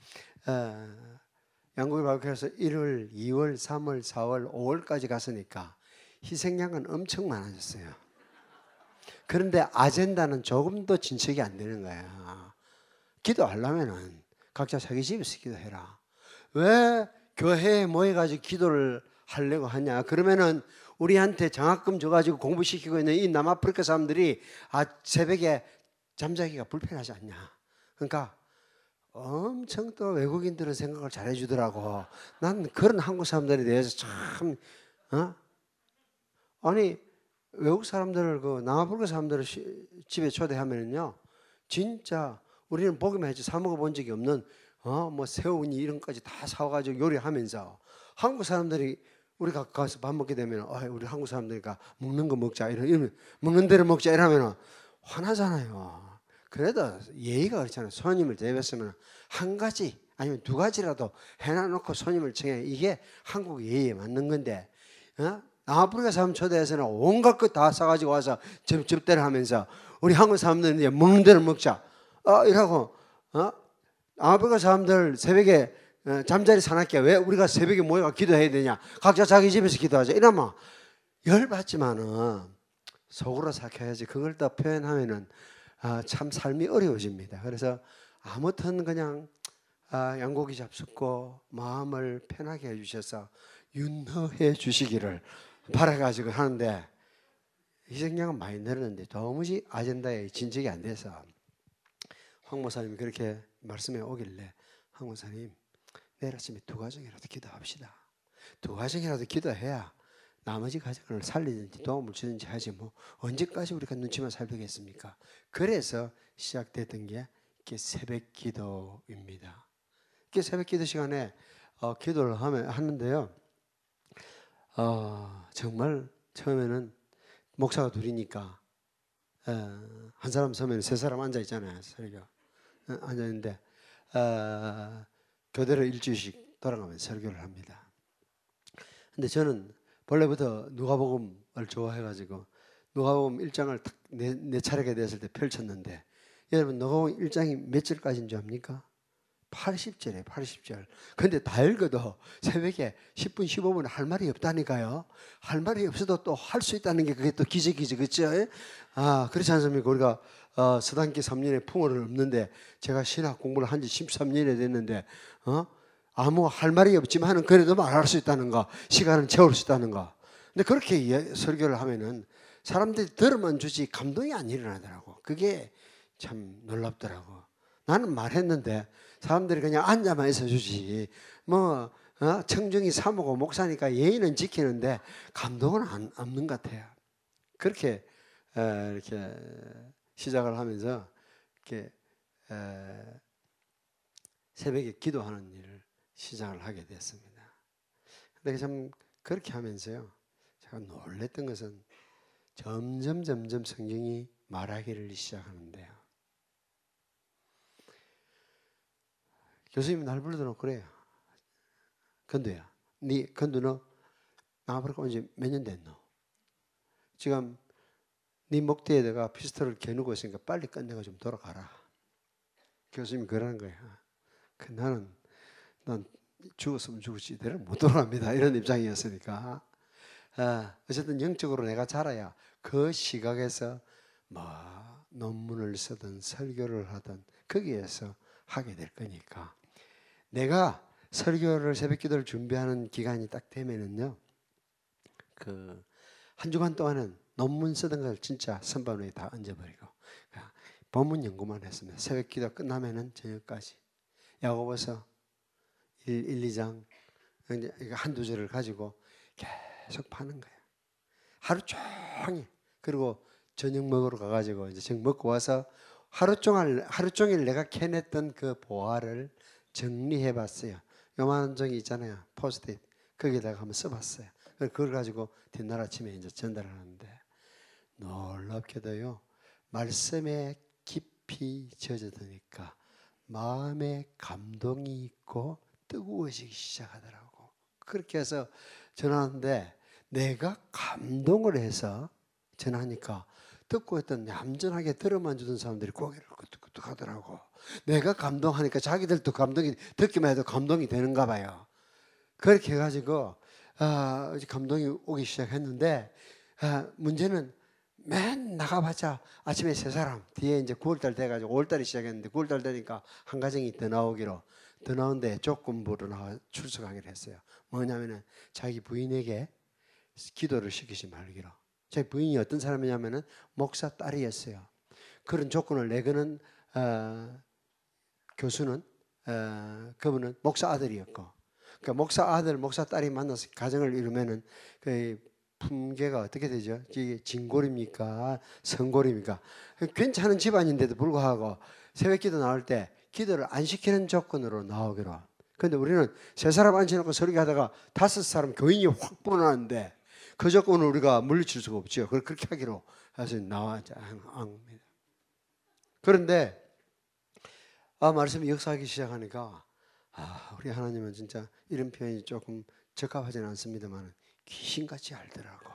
양고기 바베큐에서 1월, 2월, 3월, 4월, 5월까지 갔으니까 희생양은 엄청 많아졌어요. 그런데 아젠다는 조금도 진척이 안 되는 거야. 기도하려면은 각자 자기 집에서 기도해라. 왜 교회에 모여가지고 기도를 하려고 하냐? 그러면은 우리한테 장학금 줘가지고 공부시키고 있는 이 남아프리카 사람들이 새벽에 잠자기가 불편하지 않냐? 그러니까 엄청 또 외국인들은 생각을 잘해주더라고. 난 그런 한국 사람들에 대해서 참 아니 외국 사람들을 그 남아프리카 사람들을 집에 초대하면요 진짜 우리는 보기만 했지 사 먹어본 적이 없는 뭐 새우니 이런 것까지 다 사와가지고 요리하면서 한국 사람들이 우리가 가서 밥 먹게 되면 우리 한국 사람들이니까 먹는 거 먹자 이러면 먹는 대로 먹자 이러면 화나잖아요. 그래도 예의가 그렇잖아요. 손님을 대접했으면 한 가지 아니면 두 가지라도 해놔놓고 손님을 청해. 이게 한국 예의에 맞는 건데 남아프리카 사람 초대해서는 온갖 것 다 싸가지고 와서 접대를 하면서 우리 한국 사람들은 이제 먹는 대로 먹자 이러고 남아프리카 사람들 새벽에 잠자리 사납게 왜 우리가 새벽에 모여가 기도해야 되냐? 각자 자기 집에서 기도하자. 이러면 열받지만은 속으로 삭혀야지. 그걸 더 표현하면은 참 삶이 어려워집니다. 그래서 아무튼 그냥 양고기 잡숫고 마음을 편하게 해주셔서 윤허해 주시기를 바라가지고 하는데 희생양은 많이 늘었는데 도무지 아젠다에 진척이 안 돼서 황 목사님이 그렇게 말씀해 오길래 황 목사님 내일 아침에 두 가정이라도 기도합시다. 두 가정이라도 기도해야 나머지 가정을 살리든지 도움을 주든지 하지 뭐 언제까지 우리가 눈치만 살피겠습니까? 그래서 시작됐던 게 이렇게 새벽 기도입니다. 이렇게 새벽 기도 시간에 기도를 하는데요. 정말 처음에는 목사가 둘이니까 한 사람 서면 세 사람 앉아 있잖아요. 설교 앉아 있는데 교대로 일주일씩 돌아가면서 설교를 합니다. 근데 저는 본래부터 누가복음을 좋아해가지고 누가복음 1장을 딱 내 차례가 됐을 때 펼쳤는데 여러분 누가복음 1장이 몇 절까지인 줄 압니까? 80절에 80절. 근데 다 읽어도 새벽에 10분 15분 할 말이 없다니까요. 할 말이 없어도 또 할 수 있다는 게 그게 또 기적이죠. 그렇죠? 그렇지 않습니까? 우리가 서당기 3년에 풍어를 없는데 제가 신학 공부를 한 지 13년이 됐는데 아무 할 말이 없지만은 그래도 말할 수 있다는 거, 시간을 채울 수 있다는 거. 근데 그렇게 설교를 하면은 사람들이 들으면 주지 감동이 안 일어나더라고. 그게 참 놀랍더라고. 나는 말했는데 사람들이 그냥 앉아만 있어 주지. 뭐 청중이 사모고 목사니까 예의는 지키는데 감동은 없는 것 같아요. 그렇게 이렇게 시작을 하면서 이렇게 새벽에 기도하는 일을 시작을 하게 됐습니다. 근데 참 그렇게 하면서요, 제가 놀랬던 것은 점점 성경이 말하기를 시작하는데요. 교수님이 날 불러놓고 그래요. 건두야, 건두 너 남아프리카 온 지 몇 년 됐노? 지금 네 목대에다가 피스톨을 겨누고 있으니까 빨리 끝내고 좀 돌아가라. 교수님이 그러는 거예요. 난 죽었으면 죽었지 내가 못 돌아갑니다. 이런 입장이었으니까 어쨌든 영적으로 내가 자라야 그 시각에서 뭐 논문을 쓰든 설교를 하든 거기에서 하게 될 거니까 내가 설교를 새벽기도를 준비하는 기간이 딱 되면은요 그 한 주간 동안은 논문 쓰던 걸 진짜 선반 위에 다 얹어버리고 본문 연구만 했습니다. 새벽기도 끝나면은 저녁까지 야고보서 1, 2장 한두 절을 가지고 계속 파는 거예요. 하루 종일. 그리고 저녁 먹으러 가가지고 이제 저녁 먹고 와서 하루 종일 내가 캐냈던 그 보화를 정리해봤어요. 요만한 종이 있잖아요. 포스트잇. 거기다가 한번 써봤어요. 그걸 가지고 뒷날 아침에 이제 전달을 하는데 놀랍게도요. 말씀에 깊이 젖어드니까 마음에 감동이 있고 뜨거워지기 시작하더라고. 그렇게 해서 전하는데 내가 감동을 해서 전하니까 듣고 있던 얌전하게 들어만 주던 사람들이 고개를 끄덕끄덕 하더라고. 내가 감동하니까 자기들도 감동이 듣기만 해도 감동이 되는가 봐요. 그렇게 해가지고 감동이 오기 시작했는데 문제는 맨 나가봤자 아침에 세 사람 뒤에 이제 9월달 돼가지고 5월달이 시작했는데 9월달 되니까 한 가정이 더 나오는데 조건부로 나와 출석하기로 했어요. 뭐냐면은 자기 부인에게 기도를 시키지 말기로. 제 부인이 어떤 사람이냐면은 목사 딸이었어요. 그런 조건을 내거는 교수는 그분은 목사 아들이었고, 그러니까 목사 아들, 목사 딸이 만나서 가정을 이루면은 그 품계가 어떻게 되죠? 이게 진골입니까? 성골입니까? 괜찮은 집안인데도 불구하고 새벽기도 나올 때 기도를 안 시키는 조건으로 나오기로. 그런데 우리는 세 사람 앉혀놓고 설교하다가 5사람 교인이 확 불어나는데 그 조건을 우리가 물리칠 수가 없죠. 그걸 그렇게 하기로 해서 나와자 합니다. 그런데 말씀이 역사하기 시작하니까 우리 하나님은 진짜 이런 표현이 조금 적합하지는 않습니다만 귀신같이 알더라고.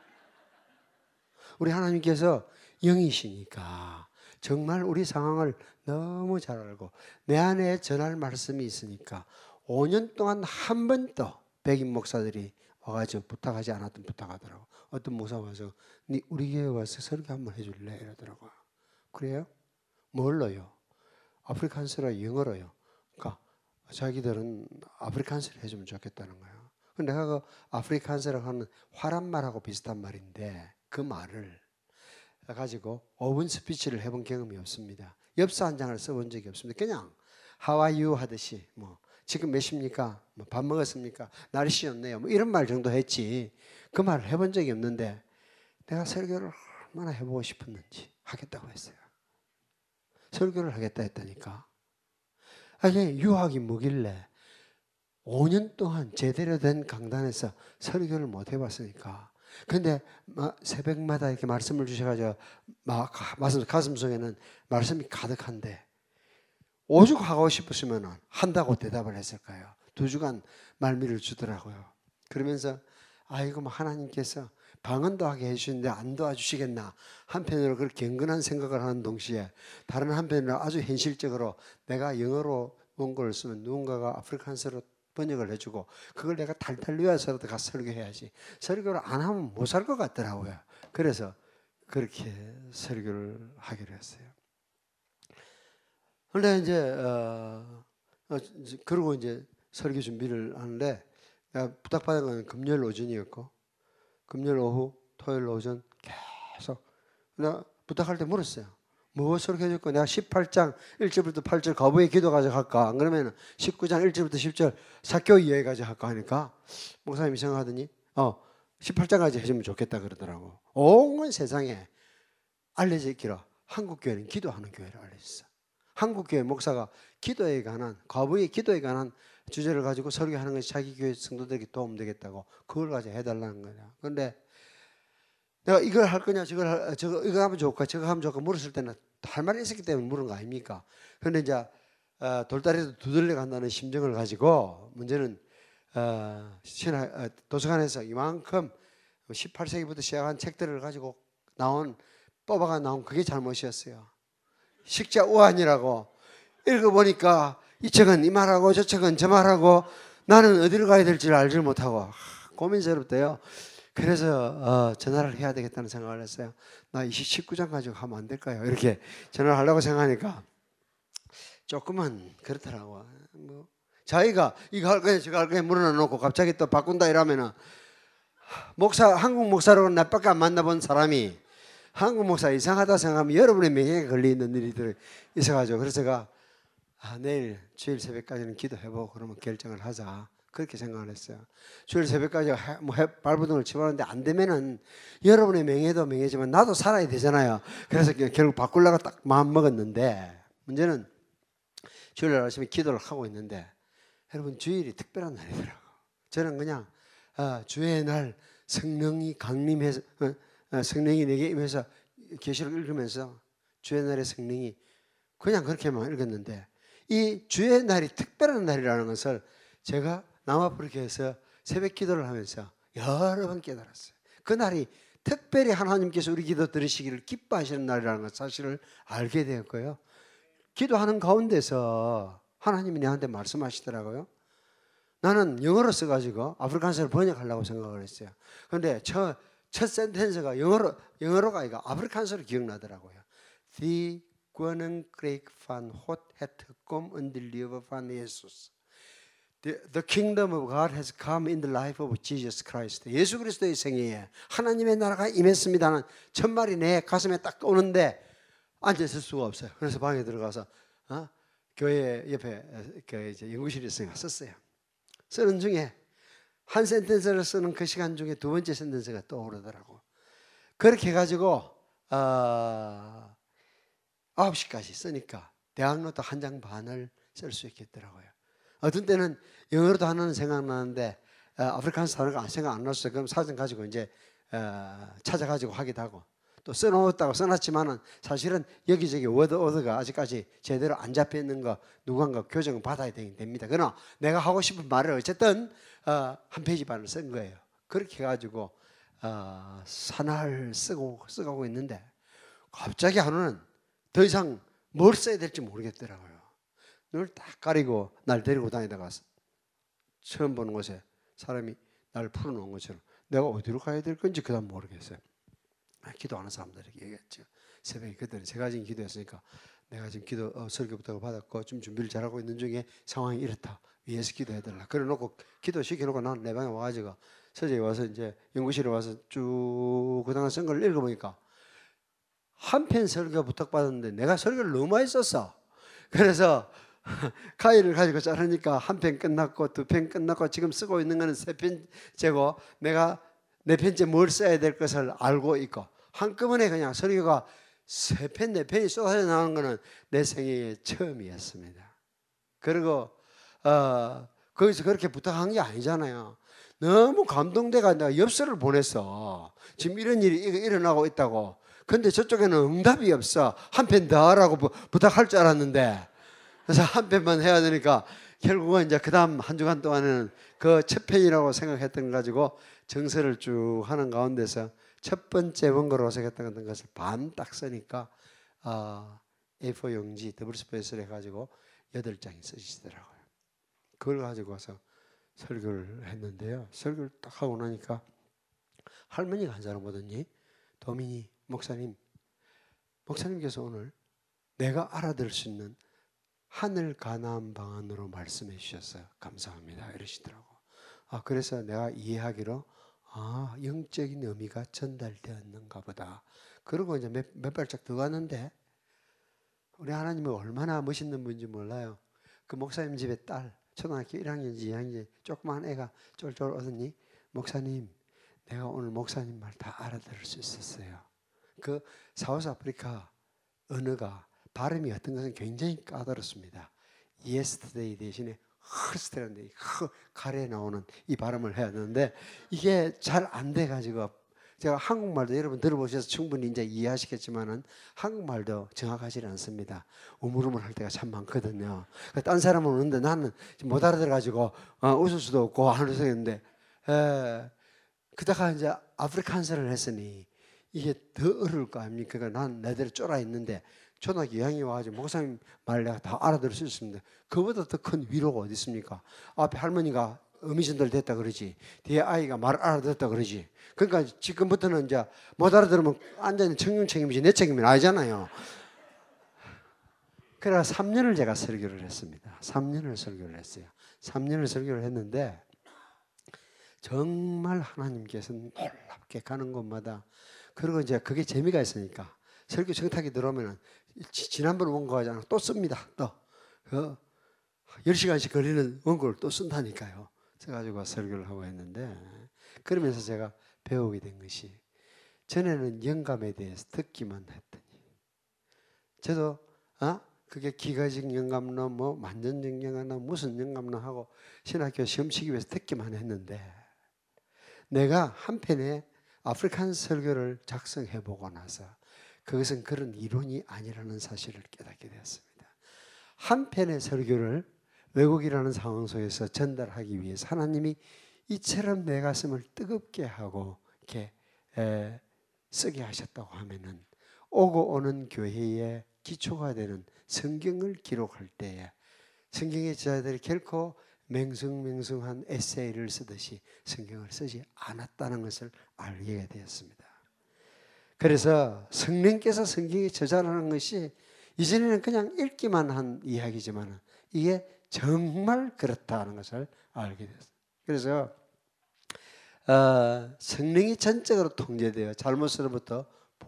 우리 하나님께서 영이시니까 정말 우리 상황을 너무 잘 알고 내 안에 전할 말씀이 있으니까 5년 동안 한 번도 백인 목사들이 와가지고 부탁하지 않았던 부탁하더라고. 어떤 목사가 와서 우리 교회 와서 설교 한번 해줄래? 이러더라고요. 그래요? 뭘로요? 아프리칸스라 영어로요. 그러니까 자기들은 아프리칸스를 해주면 좋겠다는 거예요. 근데 내가 그 아프리칸스라고 하는 화란말하고 비슷한 말인데 그 말을 가지고 5분 스피치를 해본 경험이 없습니다. 엽서 한 장을 써본 적이 없습니다. 그냥 How are you 하듯이 뭐 지금 몇 시입니까? 뭐 밥 먹었습니까? 날씨 좋네요. 뭐 이런 말 정도 했지. 그 말을 해본 적이 없는데 내가 설교를 얼마나 해보고 싶었는지 하겠다고 했어요. 설교를 하겠다 했다니까. 아니 유학이 뭐길래 5년 동안 제대로 된 강단에서 설교를 못 해봤으니까. 근데 새벽마다 이렇게 말씀을 주셔가지고 가슴 속에는 말씀이 가득한데 오죽 하고 싶으시면 한다고 대답을 했을까요? 2주간 말미를 주더라고요. 그러면서 아이고 하나님께서 방언도 하게 해주시는데 안 도와주시겠나. 한편으로 그렇게 경건한 생각을 하는 동시에 다른 한편으로 아주 현실적으로 내가 영어로 원고를 쓰면 누군가가 아프리칸스로 번역을 해주고 그걸 내가 탈탈 외워서라도 가서 설교해야지. 설교를 안 하면 못 살 것 같더라고요. 그래서 그렇게 설교를 하기로 했어요. 그런데 그러고 이제 설교 준비를 하는데 내가 부탁받은 건 금요일 오전이었고 금요일 오후, 토요일 오전 계속 내가 부탁할 때 물었어요. 무엇으로 해줄까? 내가 18장 1절부터 8절 거부의 기도 가져갈까? 안 그러면 19장 1절부터 10절 사교 이해 가져갈까 하니까 목사님이 생각하더니 18장까지 해주면 좋겠다 그러더라고. 온 세상에 알려져 있기로 한국교회는 기도하는 교회를 알려졌어. 한국교회 목사가 기도에 관한 거부의 기도에 관한 주제를 가지고 설교하는 것이 자기 교회 성도들에게 도움되겠다고 그걸 가지고 해달라는 거야. 그런데 내가 이걸 할 거냐 이거 하면 좋을까 저거 하면 좋을까 물었을 때는 할 말이 있었기 때문에 물은 거 아닙니까? 그런데 이제 돌다리에도 두들려 간다는 심정을 가지고 문제는 도서관에서 이만큼 18세기부터 시작한 책들을 가지고 뽑아가 나온 그게 잘못이었어요. 식자 우한이라고 읽어보니까 이 책은 이 말하고 저 책은 저 말하고 나는 어디를 가야 될지 알지 못하고 고민스럽대요. 그래서 전화를 해야 되겠다는 생각을 했어요. 나 19장 가지고 하면 안 될까요? 이렇게 전화를 하려고 생각하니까 조금은 그렇더라고. 뭐 자기가 이거 할 거야 저거 할 거야 물어놓고 갑자기 또 바꾼다 이러면은 한국 목사로는 나밖에 안 만나본 사람이 한국 목사 이상하다 생각하면 여러분의 명예에 걸리는 일이 있어가지고 그래서 제가 내일 주일 새벽까지는 기도해보고 그러면 결정을 하자 그렇게 생각을 했어요. 주일 새벽까지 발버둥을 치고하는데 안 되면은 여러분의 명예도 명예지만 나도 살아야 되잖아요. 그래서 결국 바꾸려고 딱 마음 먹었는데 문제는 주일날 아침에 기도를 하고 있는데 여러분 주일이 특별한 날이더라고. 저는 그냥 주의 날 성령이 강림해서 성령이 내게 임해서 계시록 읽으면서 주의 날의 성령이 그냥 그렇게만 읽었는데 이 주의 날이 특별한 날이라는 것을 제가 남아프리카에서 새벽 기도를 하면서 여러 번 깨달았어요. 그 날이 특별히 하나님께서 우리 기도 들으시기를 기뻐하시는 날이라는 것 사실을 알게 되었고요. 기도하는 가운데서 하나님이 내한테 말씀하시더라고요. 나는 영어로 써가지고 아프리카ን스를 번역하려고 생각을 했어요. 그런데 첫 센텐스가 영어로가 아니라 아프리카ን스로 기억나더라고요. The Guanengreek van God het gekom in de leven van Jezus. The kingdom of God has come in the life of Jesus Christ. 예수 그리스도의 생애에 하나님의 나라가 임했습니다는 첫말이 내 가슴에 딱 오는데 앉아있을 수가 없어요. 그래서 방에 들어가서 교회 옆에 이제 연구실에 있으니까 썼어요. 쓰는 중에 한 센텐스를 쓰는 그 시간 중에 두 번째 센텐스가 떠오르더라고. 그렇게 해가지고 9시까지 쓰니까 대학노트 한 장 반을 쓸 수 있겠더라고요. 어떤 때는 영어로도 하나는 생각나는데 아프리카ን스 단어가 생각 안 났어요. 그럼 사전 가지고 이제 찾아가지고 하기도 하고 또 써놓았다고 써놨지만은 사실은 여기저기 워드가 아직까지 제대로 안 잡혀 있는 거 누군가 교정을 받아야 됩니다. 그러나 내가 하고 싶은 말을 어쨌든 한 페이지 반을 쓴 거예요. 그렇게 해가지고 사날 쓰고 있는데 갑자기 하루는 더 이상 뭘 써야 될지 모르겠더라고요. 눈을 딱 가리고 날 데리고 다니다가 처음 보는 곳에 사람이 날 풀어놓은 것처럼 내가 어디로 가야 될 건지 그다음 모르겠어요. 기도하는 사람들에게 얘기했죠. 새벽에 그때는 제가 지금 기도했으니까 내가 지금 기도 설교 부탁을 받았고 좀 준비를 잘하고 있는 중에 상황이 이렇다. 위에서 기도해달라. 그래놓고 기도시켜놓고 난 내 방에 와가지고 서재에 와서 이제 연구실에 와서 쭉 그동안 쓴 걸 읽어보니까 한 편 설교 부탁받았는데 내가 설교를 너무 많이 썼어. 그래서 가위를 가지고 자르니까 한 편 끝났고 두 편 끝났고 지금 쓰고 있는 거는 세 편째고 내가 네 편째 뭘 써야 될 것을 알고 있고 한꺼번에 그냥 설교가 세 편, 네 편이 쏟아져 나오는 거는 내 생애의 처음이었습니다. 그리고 거기서 그렇게 부탁한 게 아니잖아요. 너무 감동돼가 내가 엽서를 보냈어. 지금 이런 일이 일어나고 있다고. 근데 저쪽에는 응답이 없어. 한 편 더 하라고 부탁할 줄 알았는데 그래서 한 편만 해야 되니까 결국은 이제 그 다음 한 주간 동안은 그 첫 편이라고 생각했던 거 가지고 정서를 쭉 하는 가운데서 첫 번째 원고로 어색했던 것을 반 딱 쓰니까 A4 용지 더블 스페이스를 해가지고 8장이 쓰시더라고요. 그걸 가지고 와서 설교를 했는데요. 설교를 딱 하고 나니까 할머니가 한 사람 오더니 도민이 목사님께서 오늘 내가 알아들을 수 있는 하늘 가나안 방언으로 말씀해 주셨어요. 감사합니다. 이러시더라고. 그래서 내가 이해하기로 영적인 의미가 전달되었는가 보다. 그러고 이제 몇 발짝 더 가는데 우리 하나님은 얼마나 멋있는 분인지 몰라요. 그 목사님 집에 딸 초등학교 1학년인지 2학년인지 조그만 애가 쫄쫄 오더니 목사님 내가 오늘 목사님 말 다 알아들을 수 있었어요. 그 사우스 아프리카 언어가 발음이 어떤 것은 굉장히 까다롭습니다. yesterday 대신에 흐스테란데 가래 나오는 이 발음을 해야 되는데 이게 잘 안 돼가지고 제가 한국말도 여러분 들어보셔서 충분히 이제 이해하시겠지만은 한국말도 정확하지 않습니다. 우물우물할 때가 참 많거든요. 딴 사람은 오는데 나는 못 알아들어가지고 웃을 수도 없고 안 웃었는데 그다가 이제 아프리칸스를 했으니 이게 더 어려울 거 아닙니까? 그러니까 난 내대로 쫄아 있는데 초등학교 2학년이 와가지고 목사님 말 내가 다 알아들을 수 있습니다. 그보다 더 큰 위로가 어디 있습니까? 앞에 할머니가 어미신들 됐다 그러지. 뒤에 아이가 말을 알아듣었다 그러지. 그러니까 지금부터는 이제 못 알아들으면 앉아있는 청년 책임이지 내 책임은 아니잖아요. 그래서 3년을 제가 설교를 했습니다. 3년을 설교를 했어요. 3년을 설교를 했는데 정말 하나님께서 놀랍게 가는 곳마다 그리고 이제 그게 재미가 있으니까 설교 정탁이 들어오면 지난번 원고 하지 않고 또 씁니다. 또 10시간씩 걸리는 원고를 또 쓴다니까요. 써가지고 설교를 하고 했는데 그러면서 제가 배우게 된 것이 전에는 영감에 대해서 듣기만 했더니 저도 그게 기가적 영감론 뭐 만전적 영감론 무슨 영감론 하고 신학교 시험 치기 위해서 듣기만 했는데 내가 한편에 아프리칸 설교를 작성해 보고 나서 그것은 그런 이론이 아니라는 사실을 깨닫게 되었습니다. 한편의 설교를 외국이라는 상황 속에서 전달하기 위해서 하나님이 이처럼 내 가슴을 뜨겁게 하고 이렇게 쓰게 하셨다고 하면은 오고 오는 교회의 기초가 되는 성경을 기록할 때에 성경의 저자들이 결코 맹숭맹숭한 에세이를 쓰듯이 성경을 쓰지 않았다는 것을 알게 되었습니다. 그래서 성령께서 성경의 저자라는 것이 이전에는 그냥 읽기만 한 이야기지만 이게 정말 그렇다는 것을 알게 되었습니다. 그래서 성령이 전적으로 통제되어 잘못으로부터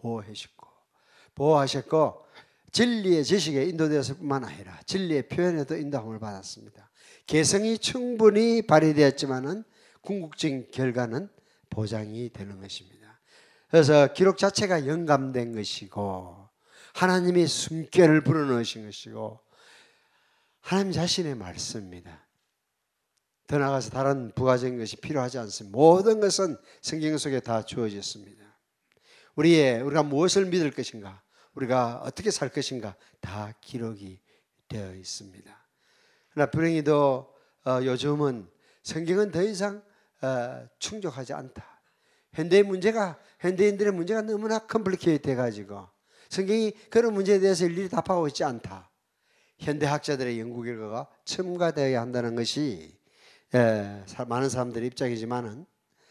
보호하셨고 진리의 지식에 인도되었을 뿐만 아니라 진리의 표현에도 인도함을 받았습니다. 개성이 충분히 발휘되었지만은 궁극적인 결과는 보장이 되는 것입니다. 그래서 기록 자체가 영감된 것이고 하나님이 숨결을 불어넣으신 것이고 하나님 자신의 말씀입니다. 더 나아가서 다른 부가적인 것이 필요하지 않습니다. 모든 것은 성경 속에 다 주어졌습니다. 우리가 무엇을 믿을 것인가, 우리가 어떻게 살 것인가 다 기록이 되어 있습니다. 그러나 불행히도 요즘은 성경은 더 이상 충족하지 않다. 현대인들의 문제가 너무나 컴플리케이트 돼가지고 성경이 그런 문제에 대해서 일일이 답하고 있지 않다. 현대학자들의 연구 결과가 첨가되어야 한다는 것이 많은 사람들의 입장이지만은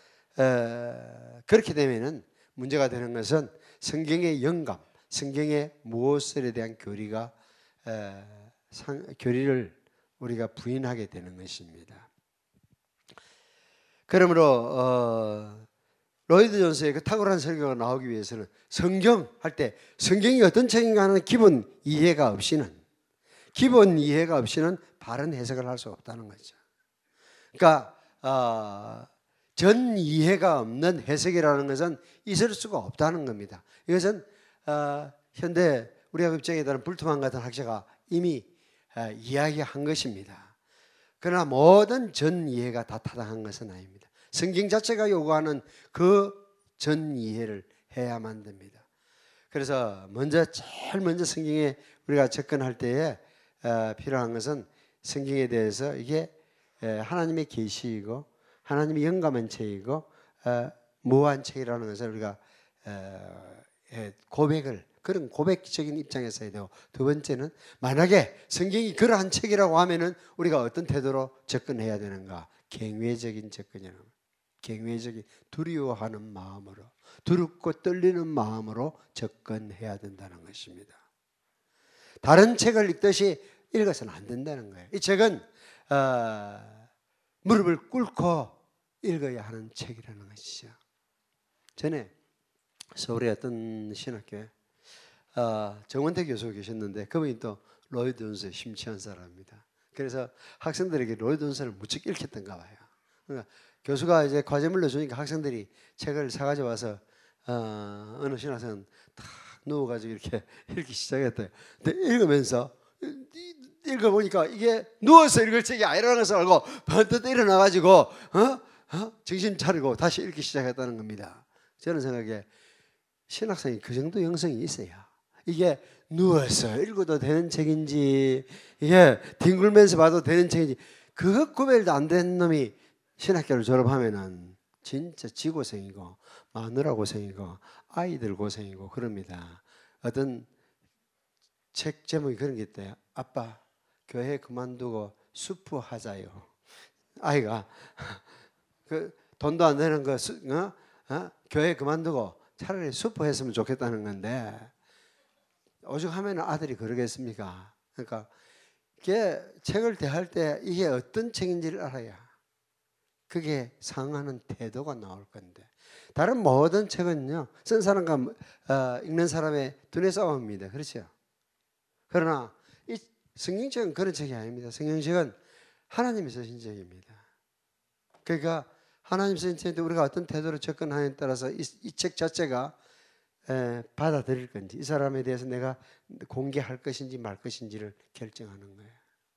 그렇게 되면은 문제가 되는 것은 성경의 영감, 성경의 무엇에 대한 교리를 우리가 부인하게 되는 것입니다. 그러므로 로이드 존스의 그 탁월한 설교가 나오기 위해서는 성경 할 때 성경이 어떤 책인가 하는 기본 이해가 없이는 바른 해석을 할 수 없다는 거죠. 그러니까 전 이해가 없는 해석이라는 것은 있을 수가 없다는 겁니다. 이것은 현대 우리가 입장에 따른 불투만 같은 학자가 이미 이야기한 것입니다. 그러나 모든 전 이해가 다 타당한 것은 아닙니다. 성경 자체가 요구하는 그 전 이해를 해야만 됩니다. 그래서 제일 먼저 성경에 우리가 접근할 때에 필요한 것은 성경에 대해서 이게 하나님의 계시이고 하나님의 영감한 책이고 무한 책이라는 것을 우리가 그런 고백적인 입장에서 해야 되고, 두 번째는 만약에 성경이 그러한 책이라고 하면은 우리가 어떤 태도로 접근해야 되는가? 경외적인 접근이라는, 경외적인 두려워하는 마음으로, 두렵고 떨리는 마음으로 접근해야 된다는 것입니다. 다른 책을 읽듯이 읽어서는 안 된다는 거예요. 이 책은 무릎을 꿇고 읽어야 하는 책이라는 것이죠. 전에 서울의 어떤 신학교에 정원태 교수가 계셨는데 그분이 또 로이드 존스에 심취한 사람입니다. 그래서 학생들에게 로이드 존스를 무척 읽혔던가 봐요. 그러니까 교수가 이제 과제물로 주니까 학생들이 책을 사가지고 와서 어느 신학생은 탁 누워가지고 이렇게 읽기 시작했대요. 근데 읽어보니까 이게 누워서 읽을 책이 아니라는 것을 알고 번뜩 일어나가지고 정신 차리고 다시 읽기 시작했다는 겁니다. 저는 생각에 신학생이 그 정도 영성이 있어야 이게 누워서 읽어도 되는 책인지 이게 뒹굴면서 봐도 되는 책인지 그거 구별도 안 된 놈이 신학교를 졸업하면은 진짜 지고생이고 마누라 고생이고 아이들 고생이고 그럽니다. 어떤 책 제목이 그런 게 있대요. 아빠 교회 그만두고 수프하자요. 아이가 그 돈도 안 되는 거 교회 그만두고 차라리 수포했으면 좋겠다는 건데 오죽하면 아들이 그러겠습니까? 그러니까 이게 책을 대할 때 이게 어떤 책인지를 알아야 그게 상하는 태도가 나올 건데 다른 모든 책은요 쓴 사람과 읽는 사람의 두뇌 싸움입니다. 그렇죠? 그러나 이 성경책은 그런 책이 아닙니다. 성경책은 하나님이 쓰신 책입니다. 그러니까 하나님 쓰신 책인데 우리가 어떤 태도로 접근하느냐에 따라서 이 책 자체가 받아들일 건지 이 사람에 대해서 내가 공개할 것인지 말 것인지를 결정하는 거예요.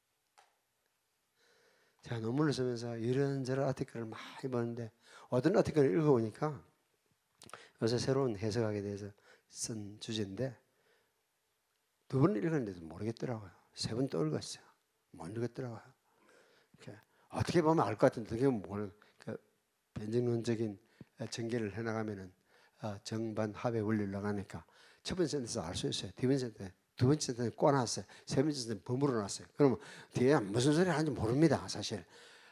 제가 논문을 쓰면서 이런저런 아티클을 많이 보는데 어떤 아티클을 읽어보니까 요새 새로운 해석학에 대해서 쓴 주제인데 2번 읽었는데도 모르겠더라고요. 3번 또 읽었어요. 못 읽었더라고요. 어떻게 보면 알 것 같은데 어떻게 보면 변증론적인 전개를 해나가면은 정반 합의 원리를 나가니까 첫 번째 센텐스 알 수 있어요. 두 번째 센텐스 꼬놨어요. 세 번째 센텐스 버무려 놨어요. 그러면 뒤에 무슨 소리 하는지 모릅니다, 사실.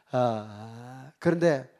그런데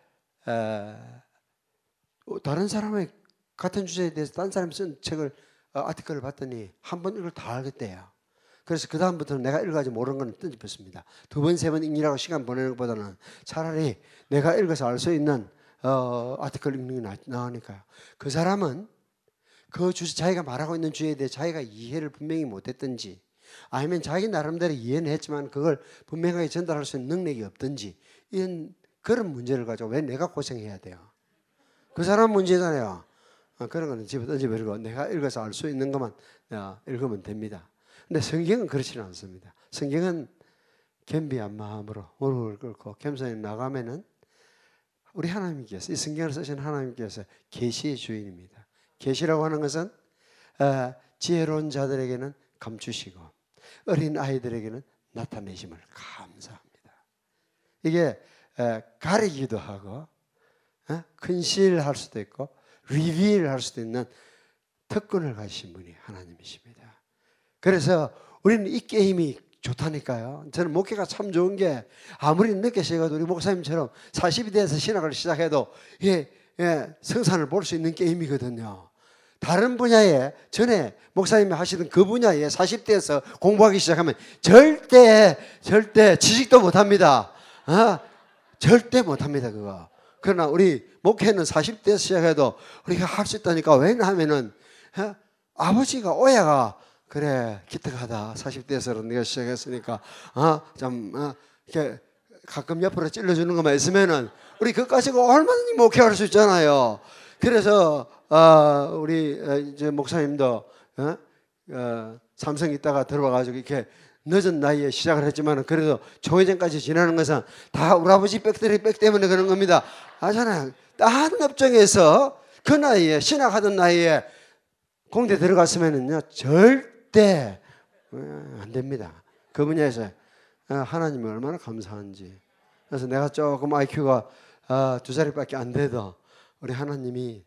다른 사람의 같은 주제에 대해서 다른 사람이 쓴 책을 아티클을 봤더니 한 번 읽을 다 알겠대요. 그래서 그 다음부터는 내가 읽어가지 모르는 건 던져봤습니다. 2번, 3번 읽느라고 시간 보내는 것보다는 차라리 내가 읽어서 알 수 있는 아티클 읽는 게 나으니까요. 그 사람은 그 주제 자기가 말하고 있는 주제에 대해 자기가 이해를 분명히 못했든지 아니면 자기 나름대로 이해는 했지만 그걸 분명하게 전달할 수 있는 능력이 없든지 이런 그런 문제를 가지고 왜 내가 고생해야 돼요? 그 사람 문제잖아요. 그런 거는 집에 던져버리고 내가 읽어서 알 수 있는 것만 읽으면 됩니다. 근데 성경은 그렇지는 않습니다. 성경은 겸비한 마음으로 무릎을 꿇고 겸손히 나가면은 우리 하나님께서 이 성경을 쓰신 하나님께서 계시의 주인입니다. 계시라고 하는 것은 지혜로운 자들에게는 감추시고 어린 아이들에게는 나타내심을 감사합니다. 이게 가리기도 하고 근실할 수도 있고 리빌할 수도 있는 특권을 가지신 분이 하나님이십니다. 그래서 우리는 이 게임이 좋다니까요. 저는 목회가 참 좋은 게 아무리 늦게 시작해도 우리 목사님처럼 40이 돼서 신학을 시작해도 성산을 볼 수 있는 게임이거든요. 다른 분야에 전에 목사님이 하시던 그 분야에 40대에서 공부하기 시작하면 절대 지식도 못합니다. 절대 못합니다 그거. 그러나 우리 목회는 40대에서 시작해도 우리가 할 수 있다니까. 왜냐하면은 아버지가 오야가 그래 기특하다. 40대에서 네가 시작했으니까 이렇게 가끔 옆으로 찔러주는 것만 있으면은 우리 그까지가 얼마든지 목회할 수 있잖아요. 그래서 우리 이제 목사님도 삼성 있다가 들어와가지고 이렇게 늦은 나이에 시작을 했지만 그래도 조회전까지 지나는 것은 다 우리 아버지 백 때문에 그런 겁니다. 아잖아요. 다른 업종에서 그 나이에 신학하던 나이에 공대 들어갔으면은요 절대 안 됩니다. 그 분야에서 하나님이 얼마나 감사한지. 그래서 내가 조금 IQ가 2자리밖에 안 돼도 우리 하나님의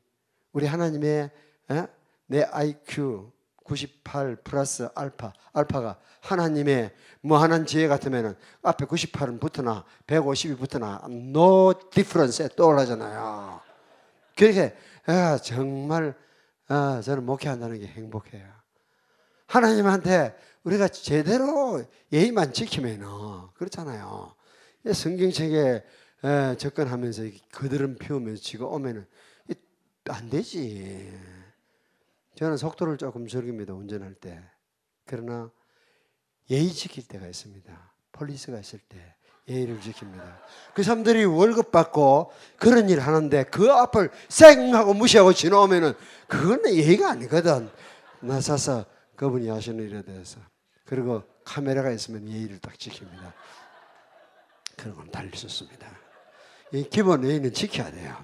내 IQ 98 플러스 알파가 하나님의 무한한 지혜 같으면은 앞에 98은 붙으나 150이 붙으나 no difference에 떠올라잖아요. 그렇게 정말 저는 목회한다는 게 행복해요. 하나님한테 우리가 제대로 예의만 지키면은 그렇잖아요. 성경책에 접근하면서 그들은 피우면서 지고 오면은 안 되지. 저는 속도를 조금 즐깁니다 운전할 때. 그러나 예의 지킬 때가 있습니다. 폴리스가 있을 때 예의를 지킵니다. 그 사람들이 월급 받고 그런 일 하는데 그 앞을 쌩하고 무시하고 지나오면은 그건 예의가 아니거든. 나서서 그분이 하시는 일에 대해서. 그리고 카메라가 있으면 예의를 딱 지킵니다. 그런 건 달릴 수 있습니다. 이 기본 예의는 지켜야 돼요.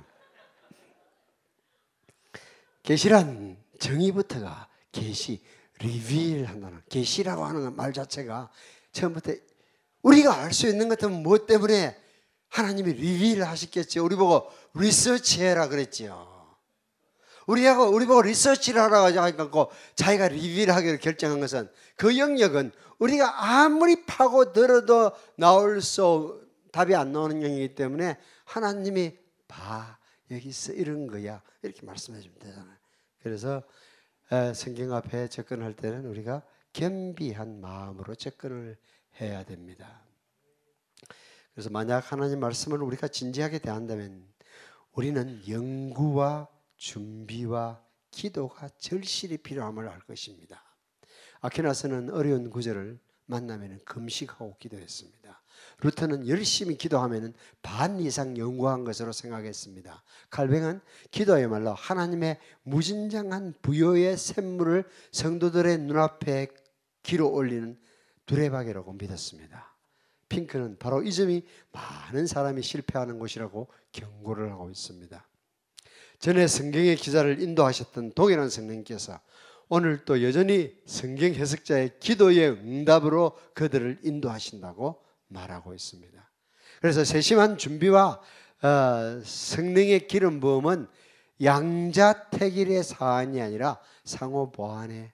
계시란 정의부터가 계시, 리빌 한다는 계시라고 하는 말 자체가 처음부터 우리가 알 수 있는 것은 무엇 때문에 하나님이 리빌 하셨겠죠. 우리 보고 리서치해라 그랬지요. 우리 보고 리서치를 하라고 하고 자기가 리빌하기를 결정한 것은 그 영역은 우리가 아무리 파고들어도 나올 수 답이 안 나오는 영이기 때문에 하나님이 봐, 여기 있어, 이런 거야, 이렇게 말씀해 주면 되잖아요. 그래서 성경 앞에 접근할 때는 우리가 겸비한 마음으로 접근을 해야 됩니다. 그래서 만약 하나님 말씀을 우리가 진지하게 대한다면 우리는 연구와 준비와 기도가 절실히 필요함을 알 것입니다. 아퀴나스는 어려운 구절을 만나면 금식하고 기도했습니다. 루터는 열심히 기도하면 반 이상 연구한 것으로 생각했습니다. 칼뱅은 기도야말로 하나님의 무진장한 부여의 샘물을 성도들의 눈앞에 길어 올리는 두레박이라고 믿었습니다. 핑크는 바로 이 점이 많은 사람이 실패하는 곳이라고 경고를 하고 있습니다. 전에 성경의 기자를 인도하셨던 동일한 성령께서 오늘 또 여전히 성경 해석자의 기도의 응답으로 그들을 인도하신다고 말하고 있습니다. 그래서 세심한 준비와 성령의 기름 부음은 양자택일의 사안이 아니라 상호보완의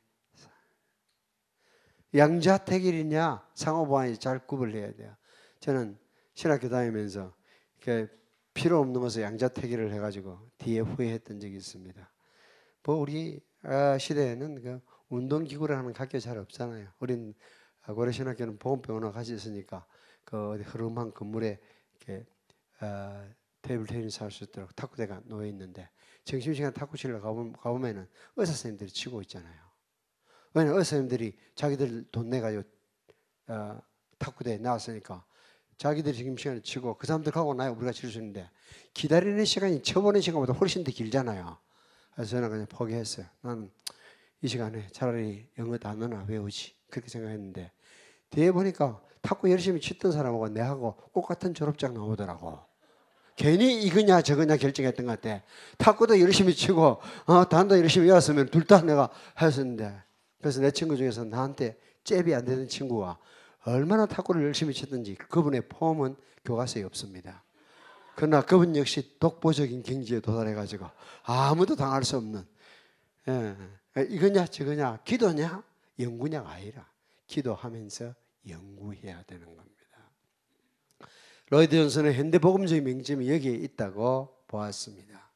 양자택일이냐 상호보완이 잘 구분해야 돼요. 저는 신학교 다니면서 필요 없는 것을 양자택일을 해가지고 뒤에 후회했던 적이 있습니다. 뭐 우리 시대에는 그 운동기구라는 학교 잘 없잖아요. 우린 고려신학교는 보건병원에 같이 있으니까 그 어디 흐름한 건물에 이렇게 테이블 테니스 할 수 있도록 탁구대가 놓여 있는데 점심시간 탁구 치러 가보면은 의사 선생님들이 치고 있잖아요. 왜냐면 의사 선생님들이 자기들 돈 내가지고 탁구대에 나왔으니까 자기들이 지금 시간에 치고 그 사람들 하고 나야 우리가 칠 수 있는데 기다리는 시간이 쳐보는 시간보다 훨씬 더 길잖아요. 그래서 저는 그냥 포기했어요. 나는 이 시간에 차라리 영어 단어나 외우지 그렇게 생각했는데 뒤에 보니까 탁구 열심히 치던 사람하고 내하고 똑같은 졸업장 나오더라고. 괜히 이거냐 저거냐 결정했던 것 같아. 탁구도 열심히 치고 단도 열심히 외웠으면 둘 다 내가 했었는데 그래서 내 친구 중에서 나한테 잽이 안 되는 친구가 얼마나 탁구를 열심히 쳤든지 그분의 폼은 교과서에 없습니다. 그러나 그분 역시 독보적인 경지에 도달해가지고 아무도 당할 수 없는 이거냐 저거냐 기도냐 연구냐가 아니라 기도하면서 연구해야 되는 겁니다. 로이드 존슨의 현대복음주의 명점이 여기에 있다고 보았습니다.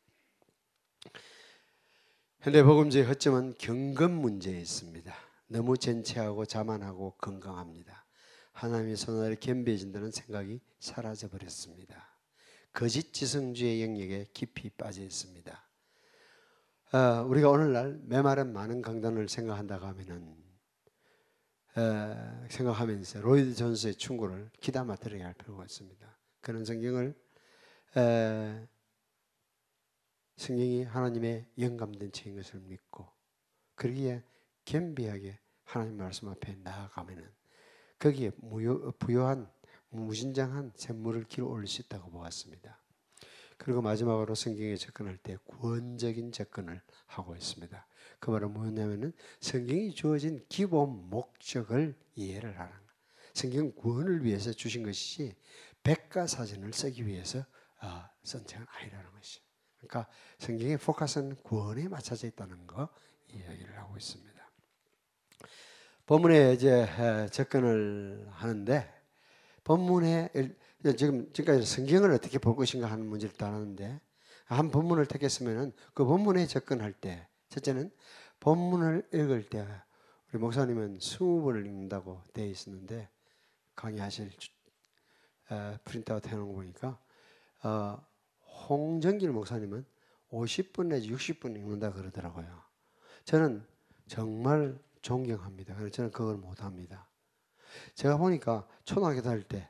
현대복음주의 허점은 경건 문제에 있습니다. 너무 전체하고 자만하고 건강합니다. 하나님의 손아래 겸비해진다는 생각이 사라져버렸습니다. 거짓 지성주의 영역에 깊이 빠져 있습니다. 우리가 오늘날 메마른 많은 강단을 생각한다고 하면은 생각하면서 로이드 존스의 충고를 귀담아 들어야 할 필요가 있습니다. 그는 성경이 하나님의 영감된 책인 것을 믿고 그러기에 겸비하게 하나님 말씀 앞에 나아가면은 거기에 부요한 무진장한 샘물을 길어 올릴 수 있다고 보았습니다. 그리고 마지막으로 성경에 접근할 때 구원적인 접근을 하고 있습니다. 그 말은 뭐냐면은 성경이 주어진 기본 목적을 이해를 하는 거예요. 성경은 구원을 위해서 주신 것이지 백과사전을 쓰기 위해서 쓴 책은 아니라는 것이죠. 그러니까 성경의 포커스는 구원에 맞춰져 있다는 거 이야기를 하고 있습니다. 본문에 이제 접근을 하는데 본문에 지금까지 성경을 어떻게 볼 것인가 하는 문제를 다루는데 한 본문을 택했으면은 그 본문에 접근할 때 첫째는 본문을 읽을 때 우리 목사님은 20번을 읽는다고 되어 있었는데 강의하실 프린트아웃 해놓은 거 보니까 홍정길 목사님은 50분 내지 60분 읽는다 그러더라고요. 저는 정말 존경합니다. 그래서 저는 그걸 못합니다. 제가 보니까 초등학교 다닐 때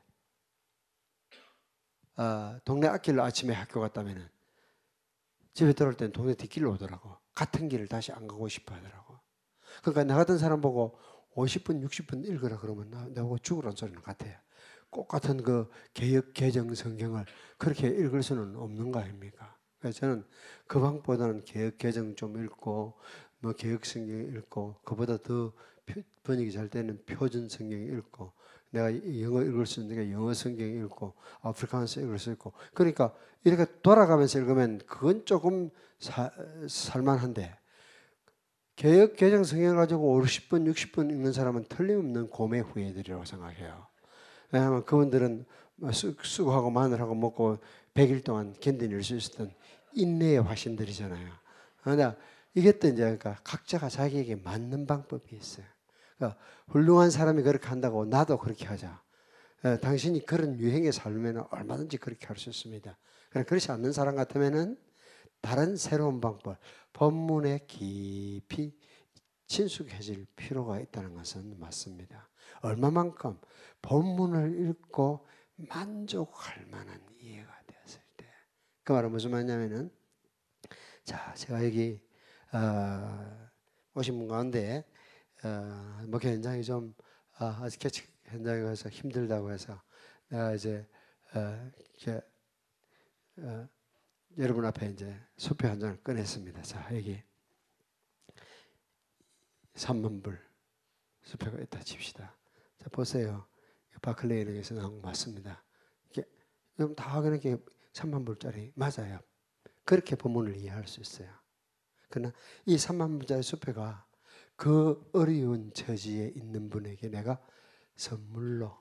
동네 앞길로 아침에 학교 갔다면 집에 들어올 때는 동네 뒷길로 오더라고. 같은 길을 다시 안 가고 싶어 하더라고. 그러니까 나 같은 사람 보고 50분 60분 읽으라 그러면 나보고 죽으라는 소리는 같아요. 꼭 같은 그 개역 개정 성경을 그렇게 읽을 수는 없는 거 아닙니까? 그래서 저는 그 방법보다는 개역 개정 좀 읽고 뭐 개역 성경 읽고 그보다 더 번역이 잘 되는 표준 성경 읽고 내가 영어 읽을 수 있는 게 영어 성경 읽고 아프리카안서 읽을 수 있고 그러니까 이렇게 돌아가면서 읽으면 그건 조금 살만한데 개역 개정 성경 가지고 50분 60분 읽는 사람은 틀림없는 고매 후예들이라고 생각해요. 왜냐하면 그분들은 쑥하고 마늘하고 먹고 100일 동안 견뎌낼 수 있었던 인내의 화신들이잖아요. 그러나 이게 또 이제 그러니까 각자가 자기에게 맞는 방법이 있어요. 그러니까 훌륭한 사람이 그렇게 한다고 나도 그렇게 하자. 당신이 그런 유행에 살면 얼마든지 그렇게 할 수 있습니다. 그러나 그렇지 않는 사람 같으면은 다른 새로운 방법, 법문에 깊이 친숙해질 필요가 있다는 것은 맞습니다. 얼마만큼 본문을 읽고 만족할 만한 이해가 되었을 때. 그 말은 무슨 말이냐면은, 자, 제가 여기 오신 분 가운데 목회 현장이 좀 스케치 현장에 가서 힘들다고 해서 내가 이제 이렇게 여러분 앞에 이제 수표 한 장을 꺼냈습니다. 자, 여기 3만 불 수표가 있다 칩시다. 자, 보세요. 바클레이에서 나온 거 맞습니다. 이게 다 그렇게 3만 불짜리 맞아요. 그렇게 본문을 이해할 수 있어요. 그러나 이 3만 불짜리 수표가 그 어려운 처지에 있는 분에게 내가 선물로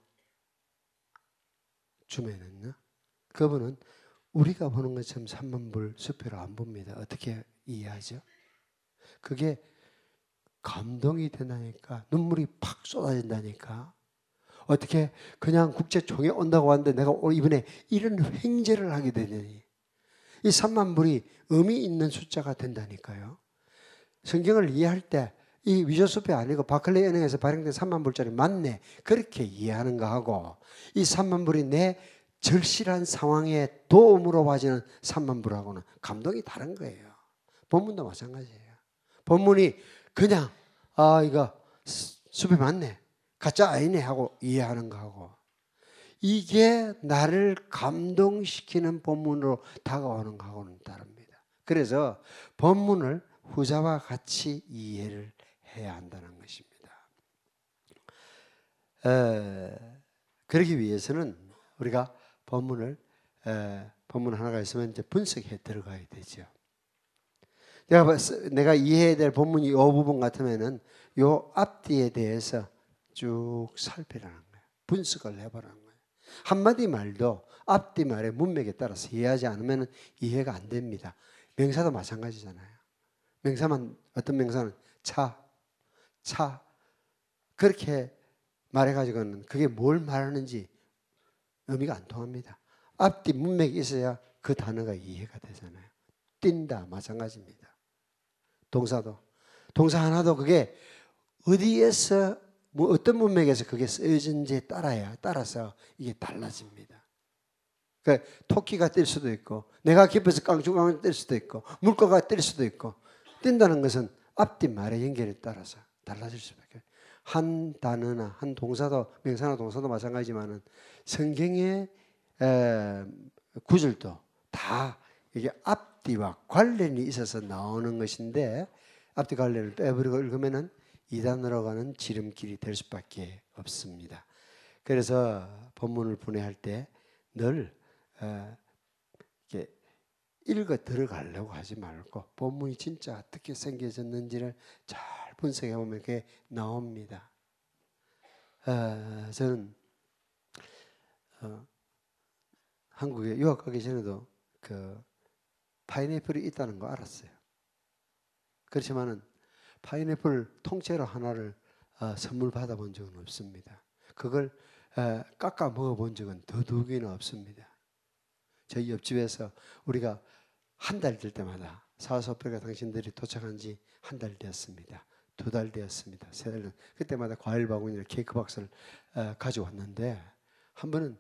주면은요, 그분은 우리가 보는 것처럼 3만 불 수표로 안 봅니다. 어떻게 이해하죠? 그게 감동이 된다니까, 눈물이 팍 쏟아진다니까. 어떻게 그냥 국제총회 온다고 하는데 내가 이번에 이런 횡재를 하게 되느니, 이 3만 불이 의미 있는 숫자가 된다니까요. 성경을 이해할 때 이 위조수표 아니고 바클레이 은행에서 발행된 3만 불짜리 맞네, 그렇게 이해하는 거하고, 이 3만 불이 내 절실한 상황에 도움으로 와지는 3만 불하고는 감동이 다른 거예요. 본문도 마찬가지예요. 본문이 그냥 이거 수표 맞네, 가짜 아니네 하고 이해하는 거하고, 이게 나를 감동시키는 본문으로 다가오는 거하고는 다릅니다. 그래서 본문을 후자와 같이 이해를 해야 한다는 것입니다. 그러기 위해서는 우리가 본문 하나가 있으면 이제 분석해 들어가야 되죠. 내가 이해해야 될 본문이 이 부분 같으면은 요 앞뒤에 대해서 쭉 살피라는 거예요. 분석을 해보라는 거예요. 한마디 말도 앞뒤 말의 문맥에 따라서 이해하지 않으면 이해가 안 됩니다. 명사도 마찬가지잖아요. 명사만, 어떤 명사는 차 그렇게 말해가지고는 그게 뭘 말하는지 의미가 안 통합니다. 앞뒤 문맥이 있어야 그 단어가 이해가 되잖아요. 뛴다 마찬가지입니다. 동사도, 동사 하나도 그게 어디에서 어떤 문맥에서 그게 쓰여진지에 따라서 이게 달라집니다. 그러니까 토끼가 뛸 수도 있고, 내가 깊어서 깡충깡충 뛸 수도 있고, 물고가 뛸 수도 있고, 뛴다는 것은 앞뒤 말의 연결에 따라서 달라질 수밖에 없어요. 한 단어나 한 동사도, 명사나 동사도 마찬가지지만은 성경의 구절도 다 이게 앞뒤와 관련이 있어서 나오는 것인데, 앞뒤 관련을 빼버리고 읽으면은 이단으로 가는 지름길이 될 수밖에 없습니다. 그래서 본문을 분해할 때 늘 이렇게 읽어 들어가려고 하지 말고 본문이 진짜 어떻게 생겨졌는지를 잘 분석해 보면 그게 나옵니다. 저는 한국에 유학 가기 전에도 그 파인애플이 있다는 거 알았어요. 그렇지만은 파인애플 통째로 하나를 선물 받아본 적은 없습니다. 그걸 깎아 먹어본 적은 더더욱이나 없습니다. 저희 옆집에서 우리가 한 달 될 때마다 사서표가 당신들이 도착한 지 한 달 되었습니다. 2달 되었습니다. 3달. 그때마다 과일 바구니를 케이크 박스를 가져왔는데 한 번은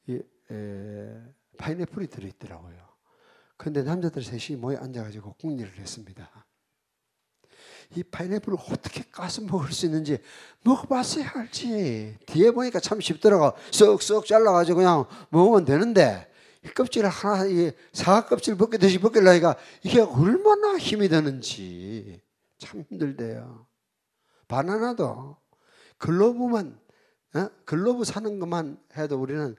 파인애플이 들어있더라고요. 그런데 남자들 셋이 모여 앉아가지고 궁리를 했습니다. 이 파인애플을 어떻게 까서 먹을 수 있는지 먹어봤어야 알지. 뒤에 보니까 참 쉽더라고. 쓱쓱 잘라가지고 그냥 먹으면 되는데, 이 껍질을 하나, 이 사과 껍질 벗기듯이 벗기려니까 이게 얼마나 힘이 드는지 참 힘들대요. 바나나도 글로브만, 글로브 사는 것만 해도 우리는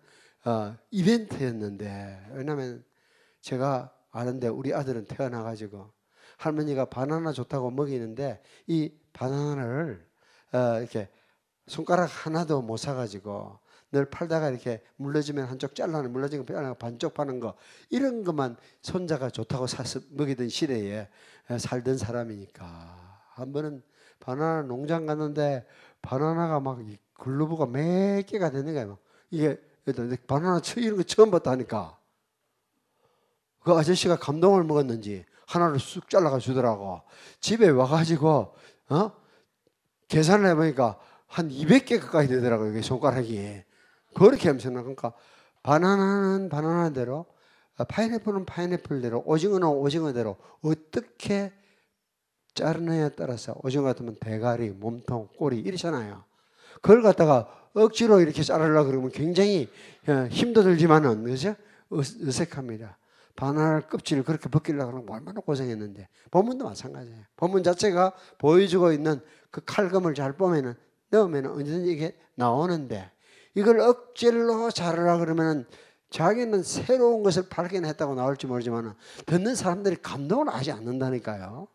이벤트였는데, 왜냐하면 제가 아는데 우리 아들은 태어나가지고 할머니가 바나나 좋다고 먹이는데 이 바나나를 이렇게 손가락 하나도 못 사가지고 늘 팔다가 이렇게 물러지면 한쪽 잘라는 물러지면 반쪽 파는 거 이런 것만 손자가 좋다고 사서 먹이던 시대에 살던 사람이니까 한 번은 바나나 농장 갔는데 바나나가 막 글로브가 몇 개가 되는 거예요. 이게 바나나 이런 거 처음 봤다니까 그 아저씨가 감동을 먹었는지 하나를 쑥 잘라가 주더라고. 집에 와가지고 계산을 해보니까 한 200개 가까이 되더라고요. 이게 손가락이. 그렇게 엄청나. 그러니까 바나나는 바나나대로, 파인애플은 파인애플대로, 오징어는 오징어대로 어떻게 자르느냐에 따라서 오징어 같으면 대가리, 몸통, 꼬리 이러잖아요. 그걸 갖다가 억지로 이렇게 자르려고 그러면 굉장히 힘도 들지만은 그죠? 어색합니다. 바나나 껍질을 그렇게 벗기려고 하면 얼마나 고생했는데. 본문도 마찬가지예요. 본문 자체가 보여주고 있는 그 칼금을 잘 보면은 넣으면 언제든지 이게 나오는데 이걸 억지로 자르라 그러면은 자기는 새로운 것을 발견했다고 나올지 모르지만 듣는 사람들이 감동을 하지 않는다니까요.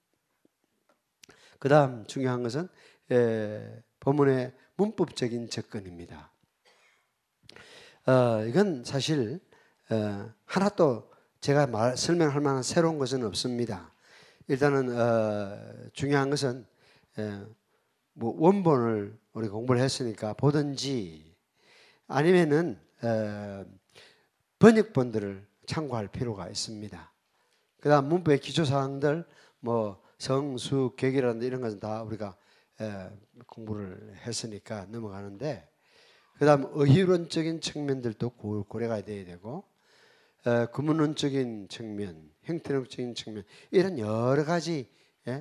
그 다음 중요한 것은 본문의 문법적인 접근입니다. 이건 사실 하나 또 제가 설명할 만한 새로운 것은 없습니다. 일단은 중요한 것은 뭐 원본을 우리 공부를 했으니까 보든지 아니면은 번역본들을 참고할 필요가 있습니다. 그다음 문법의 기초사항들 뭐 성수 격이라든지 이런 것은 다 우리가 공부를 했으니까 넘어가는데 그다음 의의론적인 측면들도 고려가 돼야 되고 구문론적인 측면, 형태론적인 측면 이런 여러 가지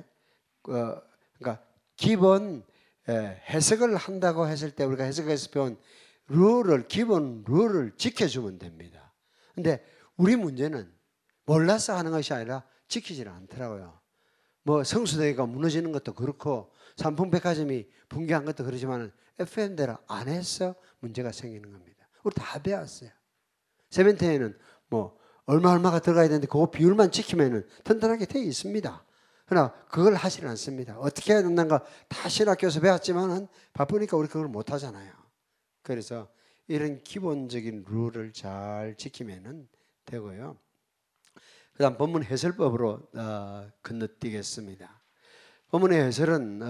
그러니까 기본 해석을 한다고 했을 때 우리가 해석에서 배운 기본 룰을 지켜주면 됩니다. 근데 우리 문제는 몰라서 하는 것이 아니라 지키지는 않더라고요. 뭐 성수대가 무너지는 것도 그렇고 삼풍백화점이 붕괴한 것도 그렇지만 FM대로 안 해서 문제가 생기는 겁니다. 우리 다 배웠어요. 세멘트에는 뭐 얼마가 들어가야 되는데 그 비율만 지키면은 튼튼하게 되어 있습니다. 그러나 그걸 하지는 않습니다. 어떻게 해야 된다는 거 다 신학교에서 배웠지만은 바쁘니까 우리 그걸 못 하잖아요. 그래서 이런 기본적인 룰을 잘 지키면은 되고요. 그다음 본문 해설법으로 건너뛰겠습니다. 본문의 해설은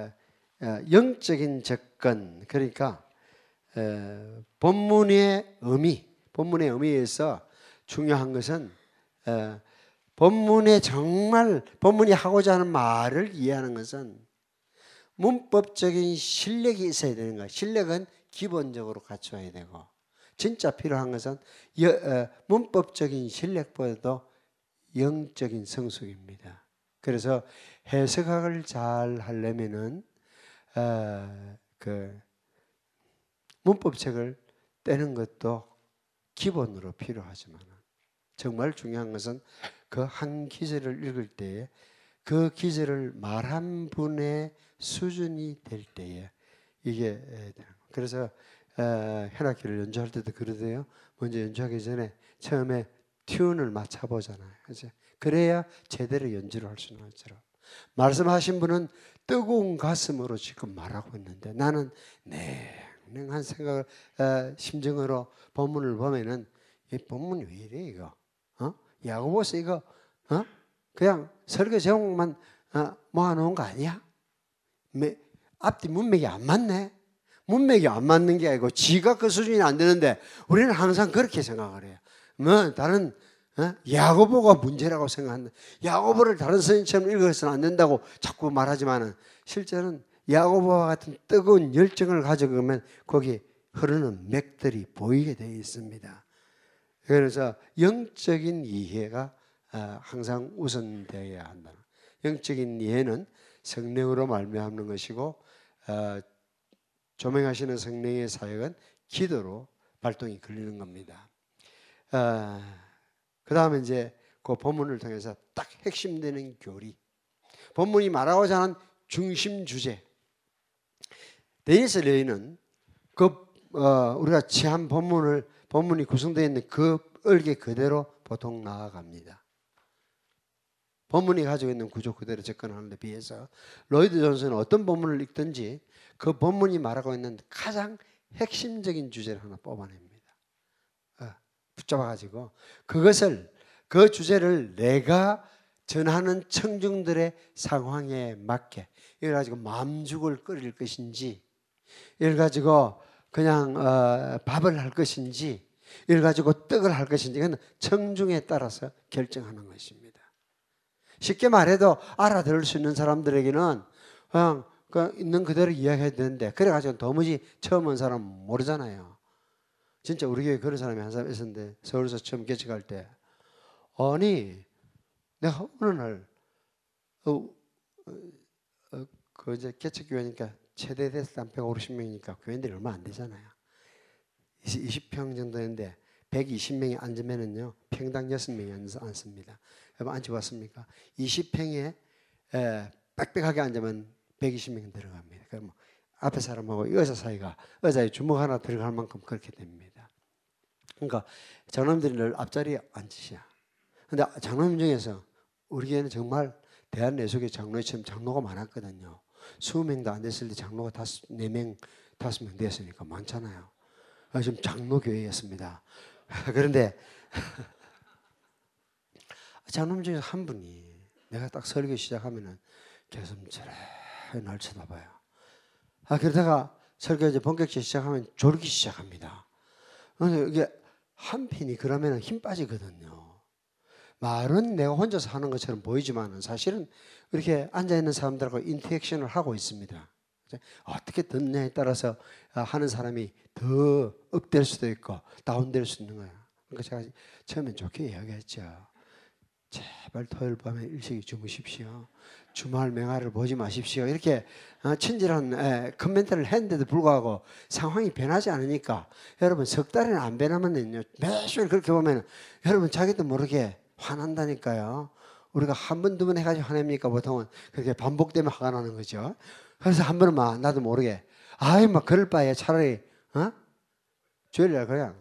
영적인 접근 그러니까 본문의 의미에서 중요한 것은 본문이 하고자 하는 말을 이해하는 것은 문법적인 실력이 있어야 되는 거예요. 실력은 기본적으로 갖춰야 되고 진짜 필요한 것은 문법적인 실력보다도 영적인 성숙입니다. 그래서 해석학을 잘 하려면은 그 문법책을 떼는 것도 기본으로 필요하지만 정말 중요한 것은 그 한 기절을 읽을 때에 그 기절을 말한 분의 수준이 될 때에 이게 그래서 현악기를 연주할 때도 그러대요. 먼저 연주하기 전에 처음에 튠을 맞춰보잖아요. 그렇죠? 그래야 제대로 연주를 할 수 있는 것처럼 말씀하신 분은 뜨거운 가슴으로 지금 말하고 있는데 나는 냉랭한 생각을 심정으로 본문을 보면은 이 본문이 왜 이래 이거? 야고보서 이거 그냥 설교 제목만 모아놓은 거 아니야? 앞뒤 문맥이 안 맞네. 문맥이 안 맞는 게 아니고 지가 그 수준이 안 되는데 우리는 항상 그렇게 생각을 해요. 뭐 다른 야고보가 문제라고 생각한다. 야고보를 다른 선생님처럼 읽어서는 안 된다고 자꾸 말하지만은 실제는 야고보와 같은 뜨거운 열정을 가져가면 거기 흐르는 맥들이 보이게 되어 있습니다. 그래서 영적인 이해가 항상 우선되어야 한다. 영적인 이해는 성령으로 말미암는 것이고 조명하시는 성령의 사역은 기도로 발동이 걸리는 겁니다. 그 다음에 이제 그 본문을 통해서 딱 핵심되는 교리. 본문이 말하고자 하는 중심 주제. 데니스 레이는 우리가 취한 본문이 구성되어 있는 그 얼개 그대로 보통 나아갑니다. 본문이 가지고 있는 구조 그대로 접근하는 데 비해서 로이드 존슨은 어떤 본문을 읽든지 그 본문이 말하고 있는 가장 핵심적인 주제를 하나 뽑아냅니다. 붙잡아가지고 그 주제를 내가 전하는 청중들의 상황에 맞게 이걸 가지고 마음죽을 끓일 것인지, 이걸 가지고 그냥 밥을 할 것인지, 이걸 가지고 떡을 할 것인지, 이건 청중에 따라서 결정하는 것입니다. 쉽게 말해도 알아들을 수 있는 사람들에게는 그냥 있는 그대로 이야기해야 되는데, 그래가지고 도무지 처음 온 사람 모르잖아요. 진짜 우리 교회 그런 사람이 한 사람 있었는데, 서울에서 처음 개척할 때, 아니 내가 어느 날 그 이제 개척교회니까 최대 됐을 때 150명이니까 교인들이 얼마 안 되잖아요. 20평 정도인데 120명이 앉으면은요 평당 6명이 앉습니다. 여러분 앉혀봤습니까? 20평에 빽빽하게 앉으면 120명이 들어갑니다. 그럼 앞에 사람하고 의자 사이가 의자에 주먹 하나 들어갈 만큼 그렇게 됩니다. 그러니까 장로님들이 늘 앞자리에 앉으셔. 근데 장로님 중에서 우리 교회는 정말 대한예수교 장로처럼 장로가 많았거든요. 20명도 안 됐을 때 장로가 4명, 5명 됐으니까 많잖아요. 지금 장로교회였습니다. 그런데 장로님 중에서 한 분이 내가 딱 설교 시작하면은 개슴처럼 날 쳐다봐요. 그러다가 설교 이제 본격적으로 시작하면 졸기 시작합니다. 그래서 이게 한편이 그러면 힘 빠지거든요. 말은 내가 혼자서 하는 것처럼 보이지만 사실은 이렇게 앉아있는 사람들하고 인터랙션을 하고 있습니다. 어떻게 듣냐에 따라서 하는 사람이 더 업될 수도 있고 다운될 수 있는 거예요. 그러니까 제가 처음엔 좋게 이야기했죠. 제발 토요일 밤에 일찍 주무십시오. 주말 맹활을 보지 마십시오. 이렇게 친절한 코멘트를 했는데도 불구하고 상황이 변하지 않으니까 여러분 석 달이나 안 변하면요 매일 그렇게 보면 여러분 자기도 모르게 화난다니까요. 우리가 한 번, 두 번 해가지고 화냅니까? 보통은 그렇게 반복되면 화가 나는 거죠. 그래서 한 번은 막 나도 모르게 막 그럴 바에 차라리 주일날 그냥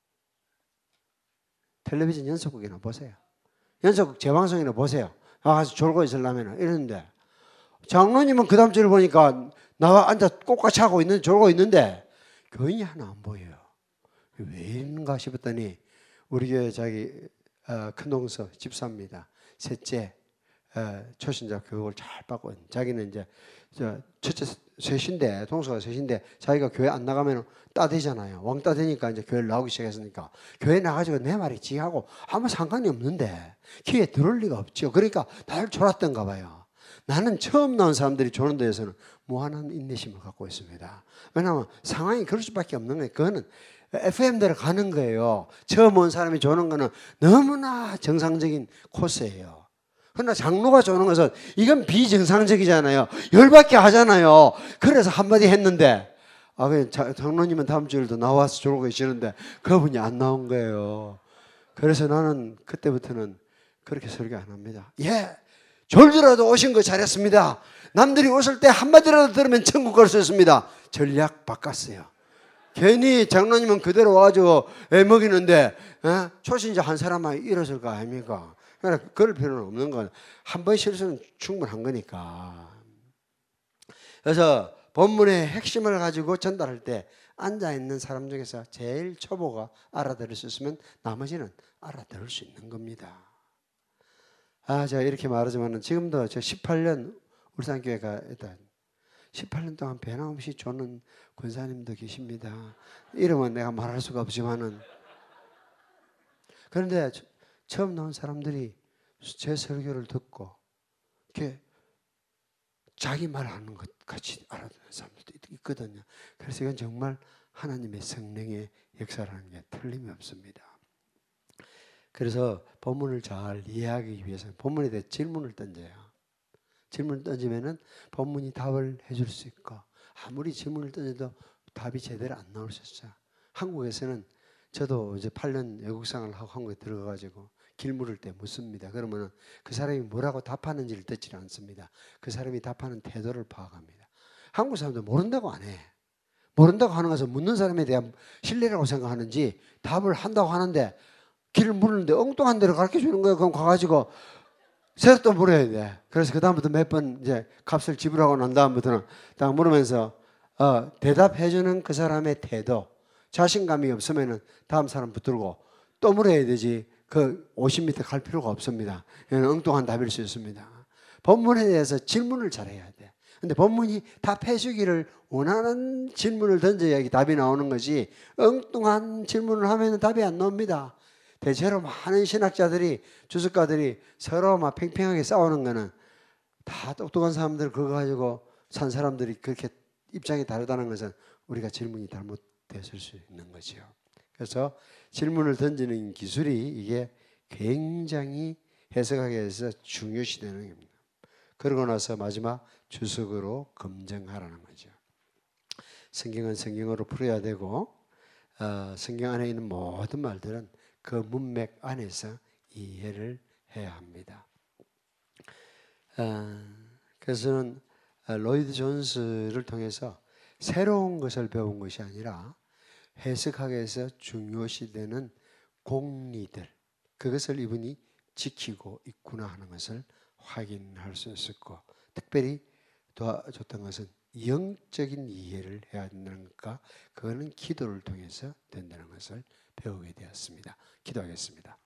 텔레비전 연속극이나 보세요. 연속극 재방송이나 보세요. 가서 졸고 있으려면 이러는데 장로님은 그 다음 주를 보니까 나와 앉아 똑같이 하고 있는데 졸고 있는데 교인이 하나 안 보여요. 왜 이런가 싶었더니 우리 교회 자기 큰 동서 집사입니다. 셋째 초신자 교육을 잘 받고 자기는 이제 첫째 셋인데 동서가 셋인데 자기가 교회 안 나가면 따되잖아요. 왕따 되니까 이제 교회를 나오기 시작했으니까 교회 나가지고 내 말이 지하고 아무 상관이 없는데 귀에 들을 리가 없죠. 그러니까 날 졸았던가 봐요. 나는 처음 나온 사람들이 조는 데에서는 무한한 인내심을 갖고 있습니다. 왜냐하면 상황이 그럴 수밖에 없는 거예요. 그거는 FM대로 가는 거예요. 처음 온 사람이 조는 거는 너무나 정상적인 코스예요. 그러나 장로가 조는 것은 이건 비정상적이잖아요. 열받게 하잖아요. 그래서 한마디 했는데 장로님은 다음 주일도 나와서 졸고 계시는데 그분이 안 나온 거예요. 그래서 나는 그때부터는 그렇게 설교 안 합니다. 졸더라도 오신 거 잘했습니다. 남들이 웃을 때 한마디라도 들으면 천국 갈 수 있습니다. 전략 바꿨어요. 괜히 장로님은 그대로 와가지고 먹이는데 초신자 한 사람만 일었을 거 아닙니까? 그러니까 그럴 필요는 없는 건 한 번 실수는 충분한 거니까. 그래서 본문의 핵심을 가지고 전달할 때 앉아있는 사람 중에서 제일 초보가 알아들을 수 있으면 나머지는 알아들을 수 있는 겁니다. 제가 이렇게 말하지만 지금도 저 18년 울산교회가 일단 18년 동안 변함없이 조는 권사님도 계십니다. 이름은 내가 말할 수가 없지만은 그런데 처음 나온 사람들이 제 설교를 듣고 이렇게 자기 말하는 것 같이 알아듣는 사람들도 있거든요. 그래서 이건 정말 하나님의 성령의 역사라는 게 틀림이 없습니다. 그래서 본문을 잘 이해하기 위해서는 본문에 대해 질문을 던져요. 질문을 던지면은 본문이 답을 해줄 수 있고 아무리 질문을 던져도 답이 제대로 안 나올 수 있어요. 한국에서는 저도 이제 8년 외국생활을 하고 한국에 들어가가지고 길 물을 때 묻습니다. 그러면은 그 사람이 뭐라고 답하는지를 듣지 않습니다. 그 사람이 답하는 태도를 파악합니다. 한국 사람들 모른다고 안 해. 모른다고 하는 것은 묻는 사람에 대한 신뢰라고 생각하는지 답을 한다고 하는데 길을 물는데 엉뚱한 데로 가르쳐 주는 거예요. 그럼 가가지고 새로 또 물어야 돼. 그래서 그 다음부터 몇 번 이제 값을 지불하고 난 다음부터는 딱 물으면서 대답해주는 그 사람의 태도, 자신감이 없으면은 다음 사람 붙들고 또 물어야 되지. 그 50m 갈 필요가 없습니다. 이건 엉뚱한 답일 수 있습니다. 본문에 대해서 질문을 잘해야 돼. 근데 본문이 답해 주기를 원하는 질문을 던져야 이게 답이 나오는 거지, 엉뚱한 질문을 하면 답이 안 나옵니다. 대체로 많은 신학자들이, 주석가들이 서로 막 팽팽하게 싸우는 거는 다 똑똑한 사람들 그거 가지고 산 사람들이 그렇게 입장이 다르다는 것은 우리가 질문이 잘못됐을 수 있는 거죠. 그래서 질문을 던지는 기술이 이게 굉장히 해석하기 위해서 중요시되는 겁니다. 그러고 나서 마지막 주석으로 검증하라는 거죠. 성경은 성경으로 풀어야 되고 성경 안에 있는 모든 말들은 그 문맥 안에서 이해를 해야 합니다. 그래서는 로이드 존스를 통해서 새로운 것을 배운 것이 아니라 해석하기 위해서 중요시되는 공리들, 그것을 이분이 지키고 있구나 하는 것을 확인할 수 있었고, 특별히 도와줬던 것은 영적인 이해를 해야 된다는 것과 그거는 기도를 통해서 된다는 것을 배우게 되었습니다. 기도하겠습니다.